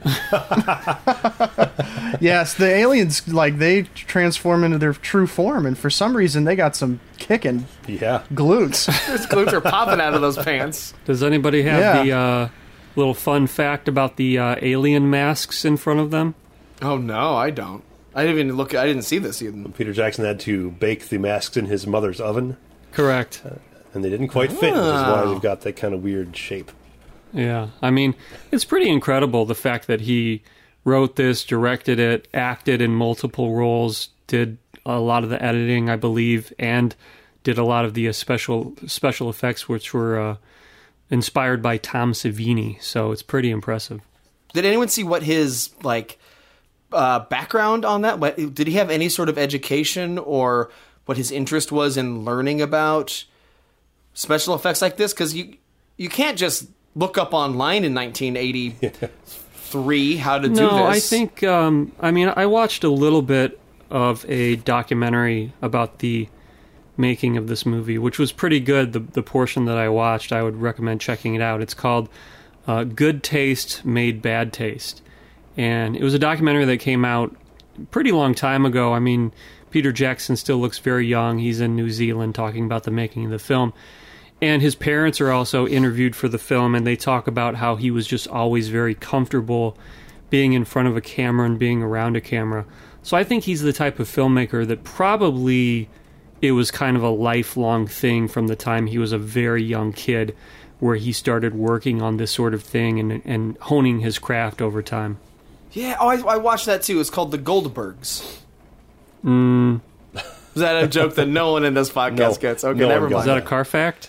Yes, the aliens, like, they transform into their true form, and for some reason they got some kicking Yeah. glutes. Those glutes are popping out of those pants. Does anybody have Yeah. the uh, little fun fact about the uh, alien masks in front of them? Oh no, I don't. I didn't even look. I didn't see this even. Peter Jackson had to bake the masks in his mother's oven. Correct. Uh, and they didn't quite fit, which is why they've got that kind of weird shape. Yeah, I mean, it's pretty incredible the fact that he wrote this, directed it, acted in multiple roles, did a lot of the editing, I believe, and did a lot of the uh, special special effects, which were uh, inspired by Tom Savini. So it's pretty impressive. Did anyone see what his like uh, background on that? What, did he have any sort of education or what his interest was in learning about special effects like this? Because you you can't just look up online in nineteen eighty-three how to do no, this. No, I think, um, I mean, I watched a little bit of a documentary about the making of this movie, which was pretty good. The, the portion that I watched, I would recommend checking it out. It's called uh, Good Taste Made Bad Taste. And it was a documentary that came out a pretty long time ago. I mean, Peter Jackson still looks very young. He's in New Zealand talking about the making of the film. And his parents are also interviewed for the film, and they talk about how he was just always very comfortable being in front of a camera and being around a camera. So I think he's the type of filmmaker that probably it was kind of a lifelong thing from the time he was a very young kid where he started working on this sort of thing and, and honing his craft over time. Yeah, oh, I, I watched that too. It's called The Goldbergs. Mm. Is that a joke that no one in this podcast No, gets? Okay, no never one mind. Is that a car fact?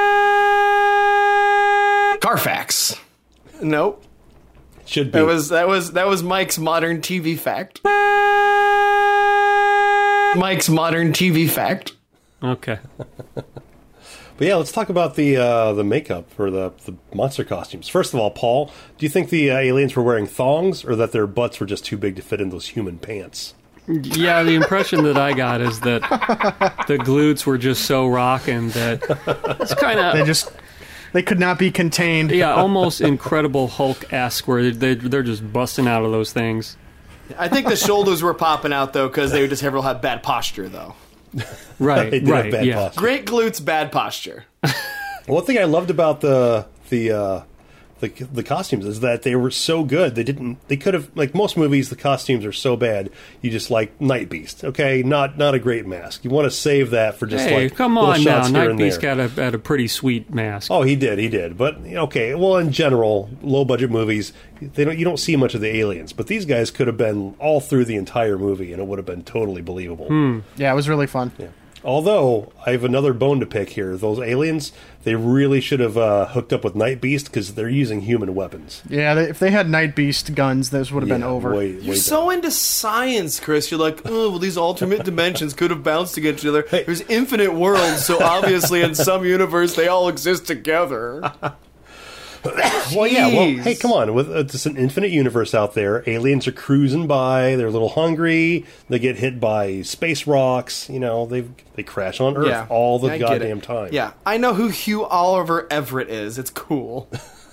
Carfax. Nope. Should be. That was that was that was Mike's modern T V fact. Mike's modern T V fact. Okay. But yeah, let's talk about the uh, the makeup for the, the monster costumes. First of all, Paul, do you think the uh, aliens were wearing thongs or that their butts were just too big to fit in those human pants? Yeah, the impression that I got is that the glutes were just so rocking that it's kind of... They just... They could not be contained. Yeah, almost Incredible Hulk-esque, where they, they're just busting out of those things. I think the shoulders were popping out, though, because they would just have, have bad posture, though. Right, They did have right, bad yeah. posture. Great glutes, bad posture. One thing I loved about the the uh, the the costumes is that they were so good. They didn't. They could have, like most movies, the costumes are so bad. You just like Night Beast, okay? Not not a great mask. You want to save that for just Hey, like come little on now. shots here Night and Beast there. got a, had a pretty sweet mask. Oh, he did, he did. But okay, well, in general, low budget movies, they don't you don't see much of the aliens. But these guys could have been all through the entire movie, and it would have been totally believable. Hmm. Yeah, it was really fun. Yeah. Although, I have another bone to pick here. Those aliens, they really should have uh, hooked up with Night Beast because they're using human weapons. Yeah, they, if they had Night Beast guns, those would have been Yeah, over. way- You're so into science, Chris. You're like, oh, well, these alternate dimensions could have bounced against each other. There's infinite worlds, so obviously in some universe they all exist together. Well, yeah. Well, Jeez. hey, come on. With uh, it's an infinite universe out there, aliens are cruising by. They're a little hungry. They get hit by space rocks. You know, they they crash on Earth Yeah, all the I get it. goddamn time. Yeah, I know who Hugh Oliver Everett is. It's cool.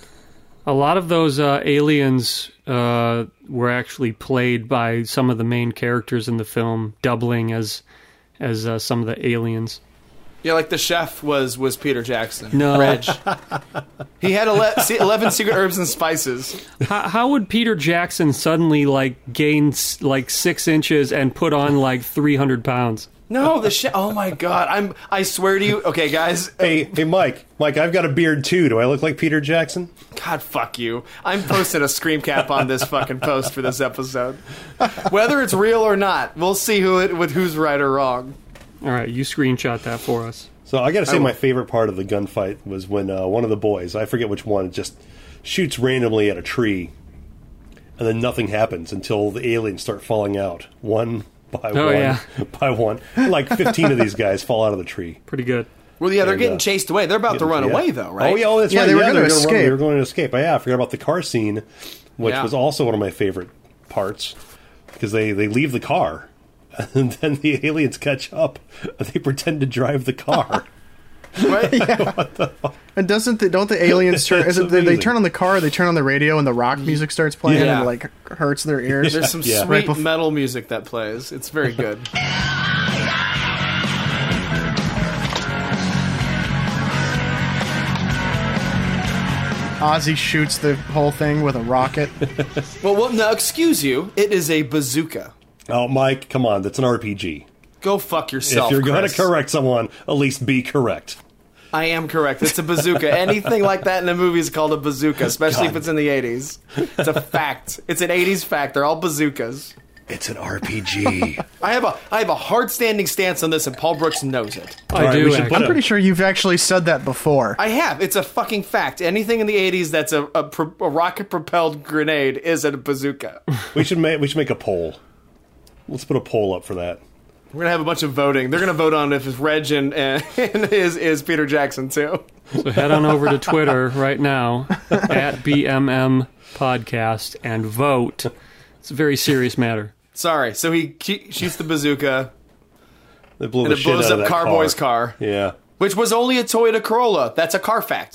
A lot of those uh, aliens uh, were actually played by some of the main characters in the film, doubling as as uh, some of the aliens. Yeah, like the chef was was Peter Jackson. No. Reg. He had ele- see, eleven secret herbs and spices. How, how would Peter Jackson suddenly like gain s- like six inches and put on like three hundred pounds? No, the chef. Oh my god! I'm. I swear to you. Okay, guys. Hey, hey, Mike. Mike, I've got a beard too. Do I look like Peter Jackson? God, fuck you. I'm posting a scream cap on this fucking post for this episode. Whether it's real or not, we'll see who it, with who's right or wrong. All right, you screenshot that for us. So I got to say, I will. my favorite part of the gunfight was when uh, one of the boys, I forget which one, just shoots randomly at a tree, and then nothing happens until the aliens start falling out, one by Oh, one yeah. by one. Like fifteen of these guys fall out of the tree. Pretty good. Well, yeah, they're And, getting uh, chased away. They're about to run Yeah. away, though, right? Oh yeah, oh, that's Yeah, right. they were yeah, gonna they were escape. Run, they were going to escape. Oh, yeah, I forgot about the car scene, which Yeah. was also one of my favorite parts because they they leave the car. And then the aliens catch up, and they pretend to drive the car. Right? And doesn't the, don't the aliens turn? Is It's it, they, they amazing. turn on the car, they turn on the radio, and the rock music starts playing, Yeah. and it like hurts their ears. There's some Yeah. sweet Right bef- metal music that plays. It's very good. Ozzy shoots the whole thing with a rocket. Well, well, no, excuse you. It is a bazooka. Oh, Mike, come on. That's an R P G. Go fuck yourself, If you're going to Chris. correct someone, at least be correct. I am correct. It's a bazooka. Anything like that in a movie is called a bazooka, especially God. if it's in the eighties. It's a fact. It's an eighties fact. They're all bazookas. It's an R P G. I have a I have a hard standing stance on this, and Paul Brooks knows it. I right, do. we should actually. put I'm pretty sure you've actually said that before. I have. It's a fucking fact. Anything in the eighties that's a, a, pro- a rocket propelled grenade is a bazooka. we should make we should make a poll. Let's put a poll up for that. We're gonna have a bunch of voting. They're gonna vote on if it's Reg and, and, and is is Peter Jackson too. So head on over to Twitter right now at B M M Podcast and vote. It's a very serious matter. Sorry. So he he shoots the bazooka, They blew and the it shit blows out of up that Carboy's car, Yeah. which was only a Toyota Corolla. That's a Carfax.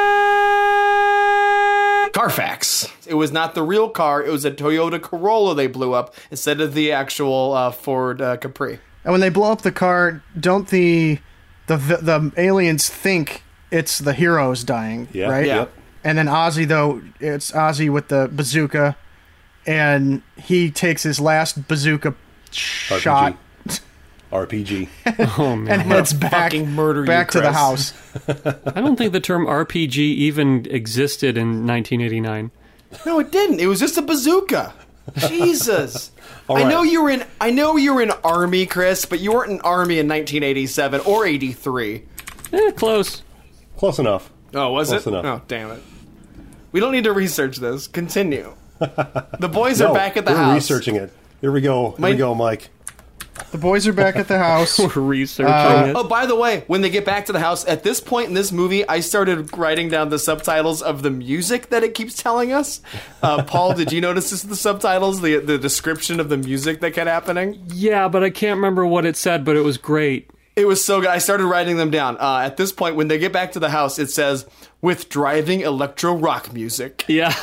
Carfax. It was not the real car. It was a Toyota Corolla they blew up instead of the actual uh, Ford uh, Capri. And when they blow up the car, don't the the the aliens think it's the heroes dying, Yeah. right? Yeah. Yep. And then Ozzy, though, it's Ozzy with the bazooka, and he takes his last bazooka shot R P G. Oh man. and heads back, fucking murder you, back to the Chris. house. I don't think the term R P G even existed in nineteen eighty-nine. No, it didn't. It was just a bazooka. Jesus. All I right. know you were in I know you were in Army, Chris, but you weren't in Army in nineteen eighty-seven or eighty-three. Eh, close. Close enough. Oh, was Close it? enough. Oh, damn it. We don't need to research this. Continue. The boys are No, back at the we're house. researching it. Here we go. Here My- we go, Mike. The boys are back at the house. We're researching Uh, it. Oh, by the way, when they get back to the house, at this point in this movie, I started writing down the subtitles of the music that it keeps telling us. Uh, Paul, did you notice this in the subtitles? The the description of the music that kept happening? Yeah, but I can't remember what it said, but it was great. It was so good. I started writing them down. Uh, at this point, when they get back to the house, it says, with driving electro rock music. Yeah.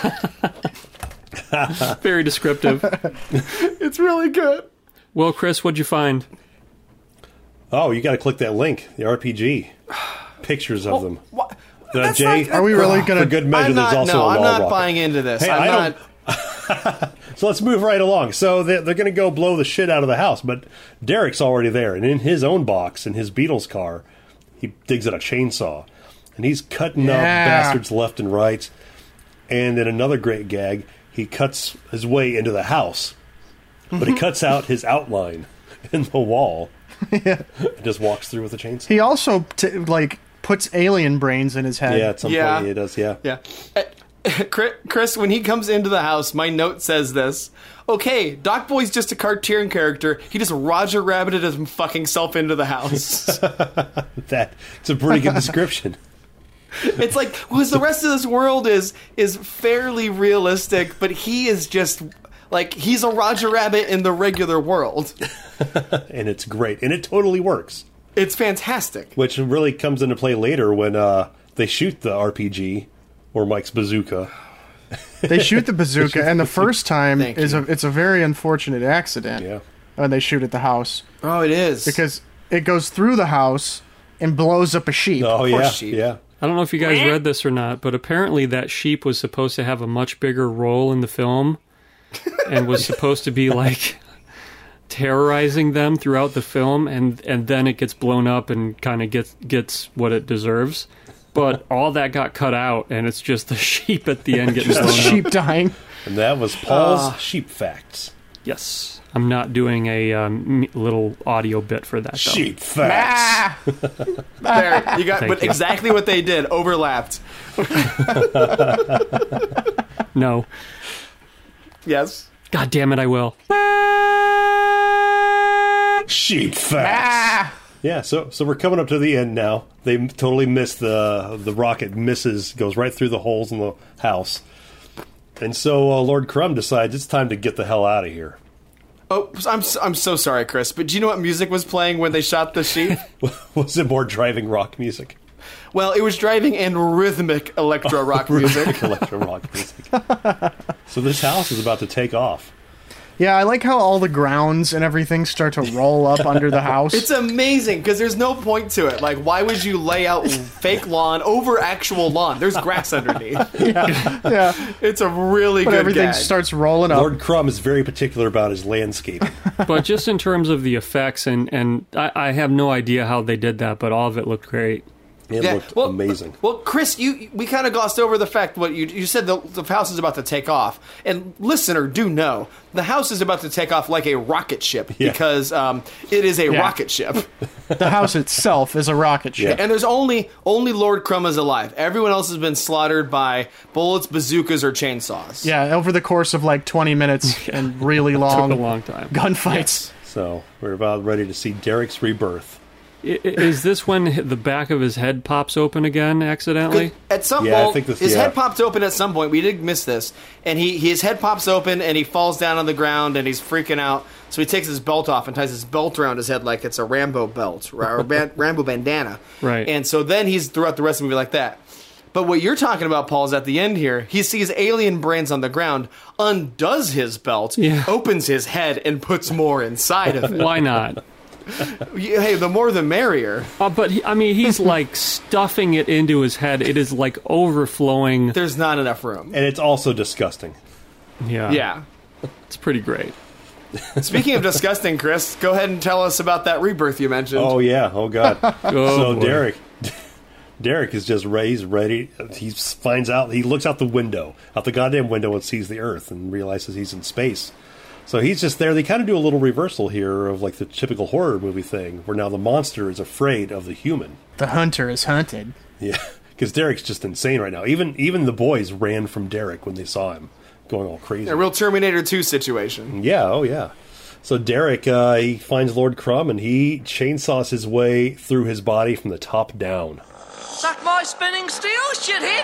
Very descriptive. It's really good. Well, Chris, what'd you find? Oh, you got to click that link. The R P G. Pictures of them. What? Uh, That's Jay, not- Are we really gonna? for good measure, I'm not, there's also no, a wall I'm not rocket. buying into this. Hey, I'm I not. don't- So let's move right along. So they're, they're going to go blow the shit out of the house, but Derek's already there, and in his own box, in his Beatles car, he digs out a chainsaw, and he's cutting up Yeah. bastards left and right. And in another great gag, he cuts his way into the house, but he cuts out his outline in the wall, Yeah. and just walks through with a chainsaw. He also t- like puts alien brains in his head. Yeah, at some Yeah. point he does. Yeah, Yeah. Uh, Chris- Chris, when he comes into the house, my note says this. Okay, Doc Boy's just a cartoon character. He just Roger Rabbited his fucking self into the house. that it's a pretty good description. It's like, because the rest of this world is is fairly realistic, but he is just like, he's a Roger Rabbit in the regular world. And it's great, and it totally works. It's fantastic. Which really comes into play later when uh, they shoot the R P G or Mike's bazooka. They shoot the bazooka, and the first time Thank is you. a it's a very unfortunate accident. Yeah. When they shoot at the house, Oh, it is. because it goes through the house and blows up a sheep. Oh Poor yeah, sheep. yeah. I don't know if you guys read this or not, but apparently that sheep was supposed to have a much bigger role in the film and was supposed to be like terrorizing them throughout the film, and, and then it gets blown up and kind of gets gets what it deserves. But all that got cut out, and it's just the sheep at the end getting Just blown the up. sheep dying. And that was Paul's Uh. sheep facts. Yes. I'm not doing a um, little audio bit for that, though. Sheep facts. There, you got, Thank but you. exactly what they did overlapped. No. Yes. God damn it, I will. Sheep facts. Yeah, so so we're coming up to the end now. They totally missed the the rocket. Misses, goes right through the holes in the house, and so uh, Lord Crumb decides it's time to get the hell out of here. Oh, I'm so- I'm so sorry, Chris, but do you know what music was playing when they shot the sheep? Was it more driving rock music? Well, it was driving and rhythmic electro rock music. Electro rock music. So this house is about to take off. Yeah, I like how all the grounds and everything start to roll up under the house. It's amazing because there's no point to it. Like, why would you lay out fake lawn over actual lawn? There's grass underneath. yeah, yeah. It's a really but good everything gag. starts rolling up. Lord Crumb is very particular about his landscaping. But just in terms of the effects, and, and I, I have no idea how they did that, but all of it looked great. It Yeah, looked well- amazing. Well, Chris, you we kind of glossed over the fact what you you said the, the house is about to take off, and listener, do know the house is about to take off like a rocket ship Yeah. because um, it is a Yeah. rocket ship, The house itself is a rocket ship. and there's only only Lord Crumb is alive. Everyone else has been slaughtered by bullets, bazookas, or chainsaws. Yeah, over the course of like twenty minutes and really long, Took a long time. gunfights. So we're about ready to see Derek's rebirth. I- Is this when the back of his head pops open again accidentally? At some Yeah, I point, think this- his yeah. head popped open at some point. We did miss this, and he his head pops open, and he falls down on the ground, and he's freaking out. So he takes his belt off and ties his belt around his head like it's a Rambo belt or a ban- Rambo bandana. Right. And so then he's throughout the rest of the movie like that. But what you're talking about, Paul, is at the end here. He sees alien brains on the ground, undoes his belt, Yeah. opens his head, and puts more inside of it. Why not? Hey, the more the merrier. Uh, but he, I mean, he's like stuffing it into his head. It is like overflowing. There's not enough room. And it's also disgusting. Yeah, Yeah. it's pretty great. Speaking of disgusting, Chris, go ahead and tell us about that rebirth you mentioned. Oh, yeah. Oh, God. Oh, so boy. Derek... Derek is just ready. He's ready. He finds out. He looks out the window, out the goddamn window, and sees the Earth, and realizes he's in space. So he's just there. They kind of do a little reversal here of like the typical horror movie thing, where now the monster is afraid of the human. The hunter is hunted. Yeah, because Derek's just insane right now. Even even the boys ran from Derek when they saw him going all crazy. A real Terminator two situation. Yeah, oh yeah. So Derek, uh, he finds Lord Crumb, and he chainsaws his way through his body from the top down. Suck my spinning steel, shithead!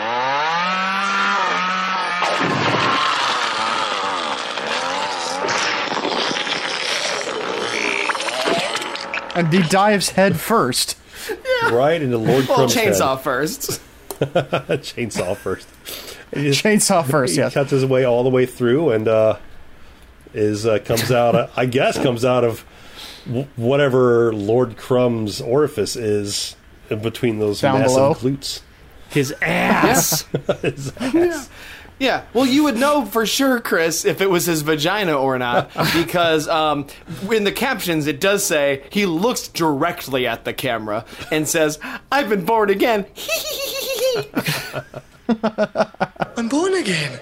And he dives head first. Right into Lord Well, Crumb's chainsaw head. first. Chainsaw first. He just- Chainsaw first, he yes. cuts his way all the way through, and uh, is uh, comes out. Uh, I guess comes out of w- whatever Lord Crumb's orifice is in between those Down massive below. glutes. His ass. His ass. Yeah, well, you would know for sure, Chris, if it was his vagina or not, because um, in the captions it does say he looks directly at the camera and says, "I've been born again." I'm born again.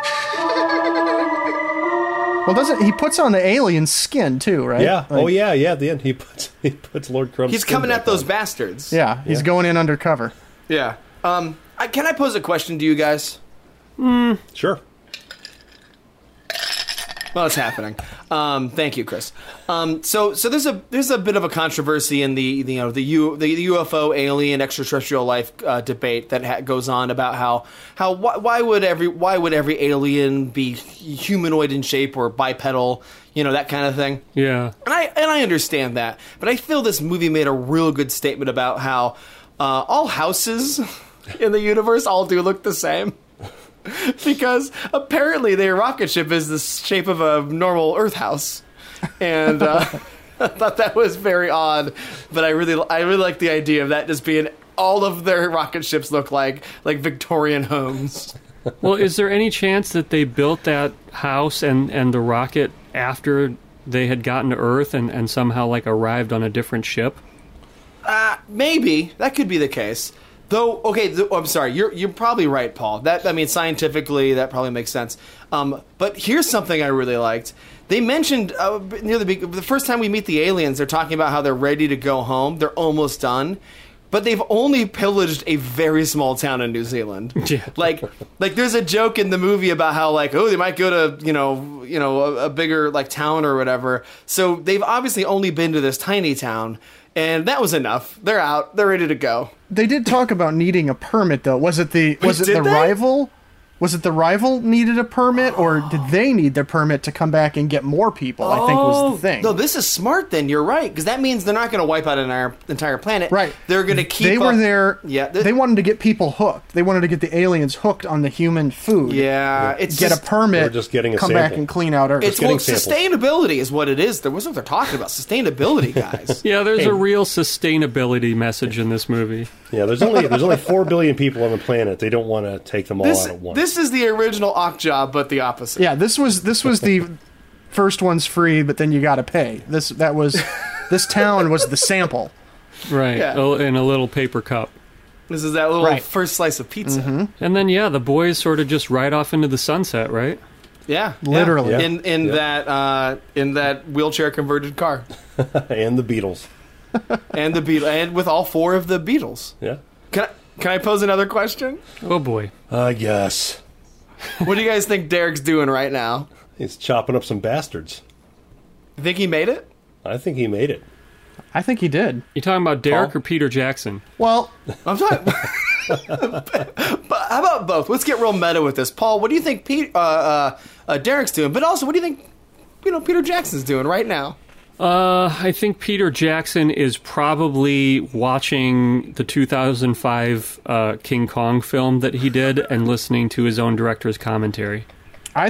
Well, doesn't he puts on the alien skin too, right? Yeah. Like- oh yeah. Yeah. At the end, he puts he puts Lord Crumb's. He's skin coming back at those on. bastards. Yeah, he's Yeah. going in undercover. Yeah. Um, I, can I pose a question to you guys? Sure. Well, it's happening. Um, thank you, Chris. Um, so, so there's a there's a bit of a controversy in the, the you know the U the U F O alien extraterrestrial life uh, debate that ha- goes on about how how why, why would every why would every alien be humanoid in shape or bipedal, you know, that kind of thing. Yeah. And I and I understand that, but I feel this movie made a real good statement about how uh, all houses in the universe all do look the same. Because apparently their rocket ship is the shape of a normal Earth house, and uh, I thought that was very odd. But I really, I really like the idea of that just being all of their rocket ships look like like Victorian homes. Well, is there any chance that they built that house and, and the rocket after they had gotten to Earth and, and somehow like arrived on a different ship? Uh, maybe that could be the case. Though, okay, th- oh, I'm sorry. You're you're probably right, Paul. That I mean, scientifically, that probably makes sense. Um, but here's something I really liked. They mentioned uh, near the be- the first time we meet the aliens, they're talking about how they're ready to go home. They're almost done, but they've only pillaged a very small town in New Zealand. Yeah. Like, like there's a joke in the movie about how like, oh, they might go to you know you know a, a bigger like town or whatever. So they've obviously only been to this tiny town. And that was enough. They're out. They're ready to go. They did talk about needing a permit, though. Was it the was it did the they? rival Was it the rival needed a permit, or did they need the permit to come back and get more people? I think was the thing. No, this is smart. Then you're right, because that means they're not going to wipe out an entire, entire planet. Right. They're going to keep. They up, were there. Yeah. They wanted to get people hooked. They wanted to get the aliens hooked on the human food. Yeah. It's get just, a permit. Or just getting a come sample. back and clean out Earth. It's well, sustainability is what it is. There was what they're talking about. Sustainability, guys. Yeah, there's Hey. a real sustainability message in this movie. Yeah, there's only there's only four billion people on the planet. They don't want to take them all This, out at once. this is the original Okja, but the opposite. Yeah, this was this was the first one's free, but then you got to pay. This that was this town was the sample. Right, Yeah. oh, in a little paper cup. This is that little Right. first slice of pizza. Mm-hmm. And then, yeah, the boys sort of just ride off into the sunset, right? Yeah, Literally. yeah. Yeah. in in Yeah. that uh, in that wheelchair converted car, And the Beatles. and the Beatles, and with all four of the Beatles. Yeah. Can I, can I pose another question? Oh, boy. I guess. What do you guys think Derek's doing right now? He's chopping up some bastards. You think he made it? I think he made it. I think he did. You talking about Derek Paul? or Peter Jackson? Well, I'm talking. But how about both? Let's get real meta with this. Paul, what do you think Pete, uh, uh, uh, Derek's doing? But also, what do you think, you know, Peter Jackson's doing right now? Uh, I think Peter Jackson is probably watching the two thousand five uh, King Kong film that he did and listening to his own director's commentary. I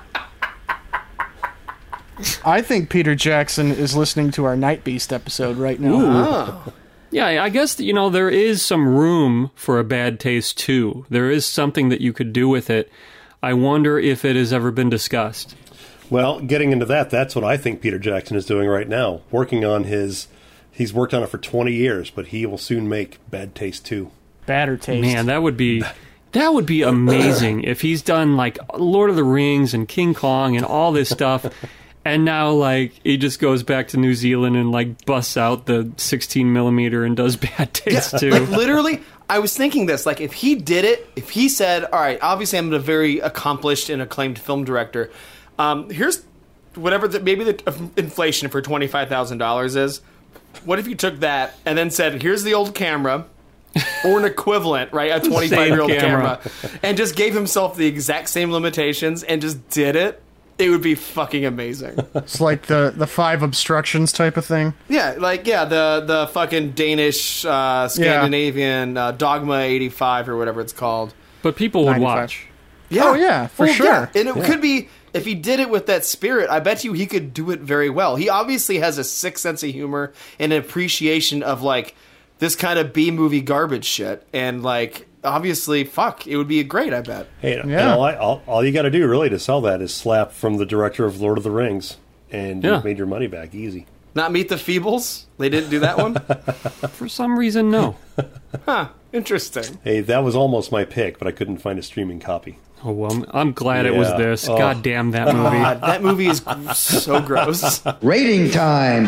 I think Peter Jackson is listening to our Night Beast episode right now. Oh. Yeah, I guess, you know, there is some room for a bad taste, too. There is something that you could do with it. I wonder if it has ever been discussed. Well, getting into that, that's what I think Peter Jackson is doing right now. Working on his... He's worked on it for twenty years, but he will soon make Bad Taste two. Badder taste. Man, that would be... That would be amazing if he's done, like, Lord of the Rings and King Kong and all this stuff, and now, like, he just goes back to New Zealand and, like, busts out the sixteen millimeter and does Bad Taste, too. Like, literally, I was thinking this. Like, if he did it, if he said, all right, obviously I'm a very accomplished and acclaimed film director. Um, here's whatever the, maybe the inflation for twenty-five thousand dollars is. What if you took that and then said, here's the old camera, or an equivalent, right, a twenty-five-year-old camera. camera, and just gave himself the exact same limitations and just did it, it would be fucking amazing. It's like the, the five obstructions type of thing. Yeah, like, yeah, the, the fucking Danish, uh, Scandinavian uh, Dogma eighty-five or whatever it's called. But people would ninety-five. watch. Yeah. Oh, yeah, for Well, sure. yeah. And it Yeah. could be, if he did it with that spirit, I bet you he could do it very well. He obviously has a sick sense of humor and an appreciation of, like, this kind of B-movie garbage shit. And, like, obviously, fuck, it would be great, I bet. Hey, and Yeah. all, I, all, all you got to do, really, to sell that is slap from the director of Lord of the Rings, and Yeah. you've made your money back easy. Not Meet the Feebles? They didn't do that one? For some reason, no. Huh, interesting. Hey, that was almost my pick, but I couldn't find a streaming copy. Oh, well, I'm- I'm glad it was Yeah. this. Oh. God damn that movie. God, that movie is so gross. Rating time.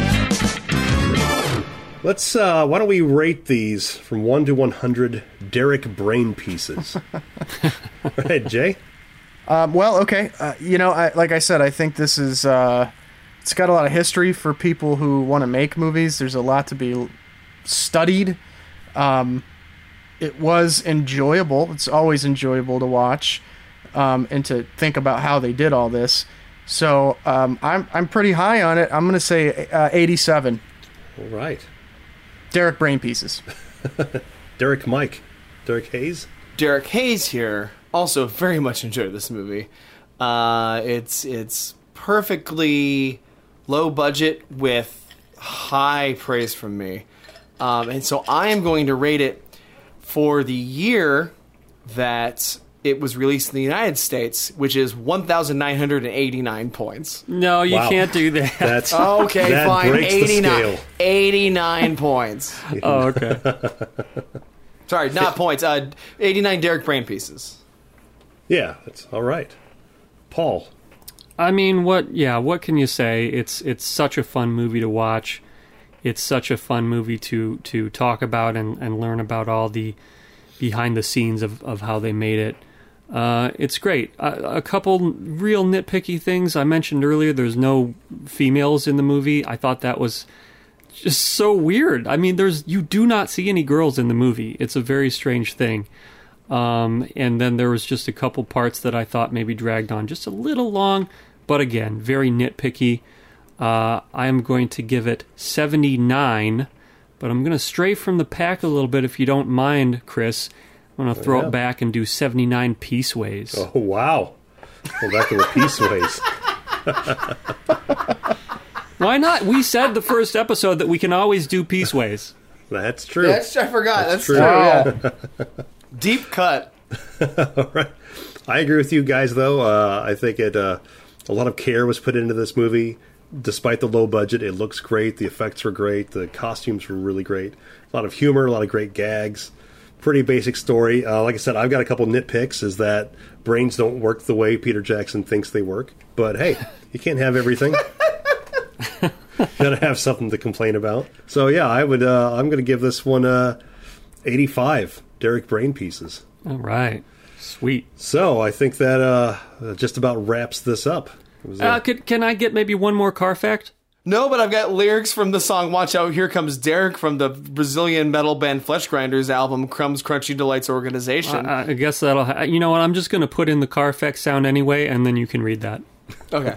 Let's, uh, why don't we rate these from one to one hundred Derek brain pieces? Right, Jay? Um, well, okay. Uh, you know, I, like I said, I think this is, uh, it's got a lot of history for people who want to make movies. There's a lot to be studied. Um, it was enjoyable. It's always enjoyable to watch, um, and to think about how they did all this. So, um, I'm, I'm pretty high on it. I'm going to say, uh, eighty-seven. All right. Derek brain pieces. Derek Mike. Derek Hayes? Derek Hayes here also very much enjoyed this movie. Uh, it's it's perfectly low budget with high praise from me. Um, and so I am going to rate it for the year that it was released in the United States, which is one thousand nine hundred eighty-nine points. No, you Wow. can't do that. That's Okay, that fine. breaks the eighty-nine, scale. eighty-nine points. Oh, okay. Sorry, not points. Uh, eighty-nine Derek brain pieces. Yeah, that's all right. Paul. I mean, what? Yeah, what can you say? It's it's such a fun movie to watch. It's such a fun movie to to talk about and, and learn about all the behind the scenes of, of how they made it. Uh, it's great. A, a couple real nitpicky things I mentioned earlier. There's no females in the movie. I thought that was just so weird. I mean, there's you do not see any girls in the movie. It's a very strange thing. Um, and then there was just a couple parts that I thought maybe dragged on just a little long, but again, very nitpicky. Uh, I'm going to give it seventy-nine, but I'm going to stray from the pack a little bit if you don't mind, Chris. I'm going to throw yeah. it back and do seventy-nine Peaceways. Oh, wow. Go back to the Peaceways. Why not? We said the first episode that we can always do Peaceways. That's true. That's, I forgot. That's, That's true. true. Yeah. Deep cut. All right. I agree with you guys, though. Uh, I think it uh, a lot of care was put into this movie. Despite the low budget, it looks great. The effects were great. The costumes were really great. A lot of humor, a lot of great gags. Pretty basic story. Uh, like I said, I've got a couple nitpicks, is that brains don't work the way Peter Jackson thinks they work. But hey, you can't have everything. You gotta have something to complain about. So yeah, I would. Uh, I'm going to give this one uh, eighty-five Derek brain pieces. All right, sweet. So I think that uh, just about wraps this up. It was, uh, Uh, can, can I get maybe one more car fact? No, but I've got lyrics from the song Watch Out, Here Comes Derek from the Brazilian metal band Flesh Grinders album Crumbs Crunchy Delights Organization. Uh, I guess that'll... Ha- you know what? I'm just going to put in the car fact sound anyway, and then you can read that. Okay.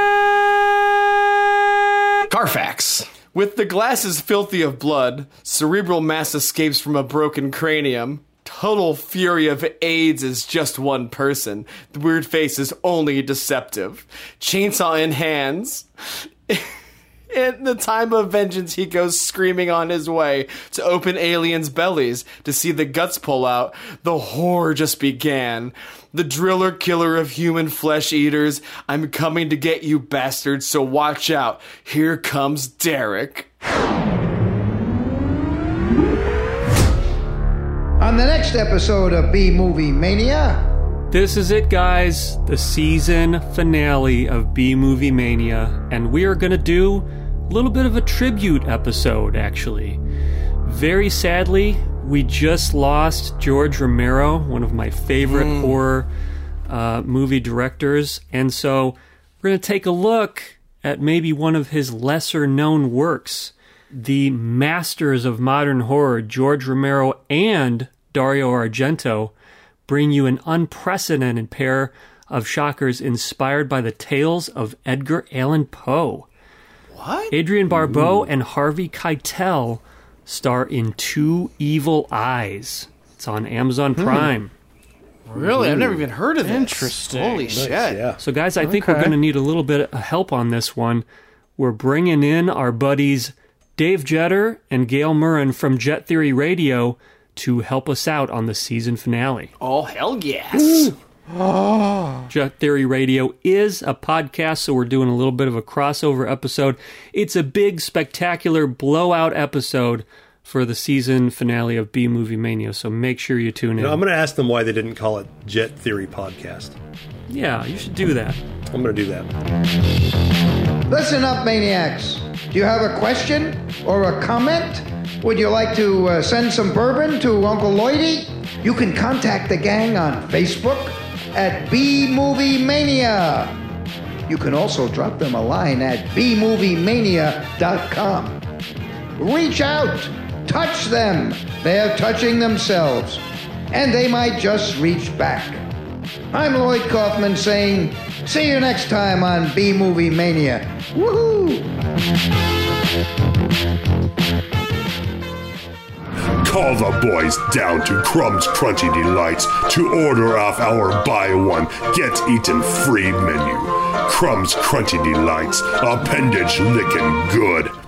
Carfax. With the glasses filthy of blood, cerebral mass escapes from a broken cranium. Total fury of AIDS is just one person. The weird face is only deceptive. Chainsaw in hands. In the time of vengeance, he goes screaming on his way to open aliens' bellies to see the guts pull out. The horror just began. The driller killer of human flesh eaters. I'm coming to get you bastards, so watch out. Here comes Derek. On the next episode of B-Movie Mania... This is it, guys. The season finale of B-Movie Mania. And we are going to do a little bit of a tribute episode, actually. Very sadly, we just lost George Romero, one of my favorite mm. horror uh, movie directors. And so we're going to take a look at maybe one of his lesser-known works. The masters of modern horror, George Romero and Dario Argento, bring you an unprecedented pair of shockers inspired by the tales of Edgar Allan Poe. What? Adrienne Barbeau Ooh. and Harvey Keitel star in Two Evil Eyes. It's on Amazon Prime. Hmm. Really? Ooh. I've never even heard of this. Interesting. Holy nice, shit. Yeah. So guys, I think Okay. we're going to need a little bit of help on this one. We're bringing in our buddies Dave Jetter and Gail Murren from Jet Theory Radio to help us out on the season finale. Oh, hell yes. Oh. Jet Theory Radio is a podcast, so we're doing a little bit of a crossover episode. It's a big, spectacular blowout episode for the season finale of B-Movie Mania, so make sure you tune in. You know, I'm going to ask them why they didn't call it Jet Theory Podcast. Yeah, you should do that. I'm going to do that. Listen up, maniacs. Do you have a question or a comment? Would you like to uh, send some bourbon to Uncle Lloydie? You can contact the gang on Facebook at B-Movie Mania. You can also drop them a line at b movie mania dot com. Reach out. Touch them. They're touching themselves. And they might just reach back. I'm Lloyd Kaufman saying, see you next time on B-Movie Mania. Woohoo! Call the boys down to Crumbs Crunchy Delights to order off our buy one, get eaten free menu. Crumbs Crunchy Delights, appendage licking good.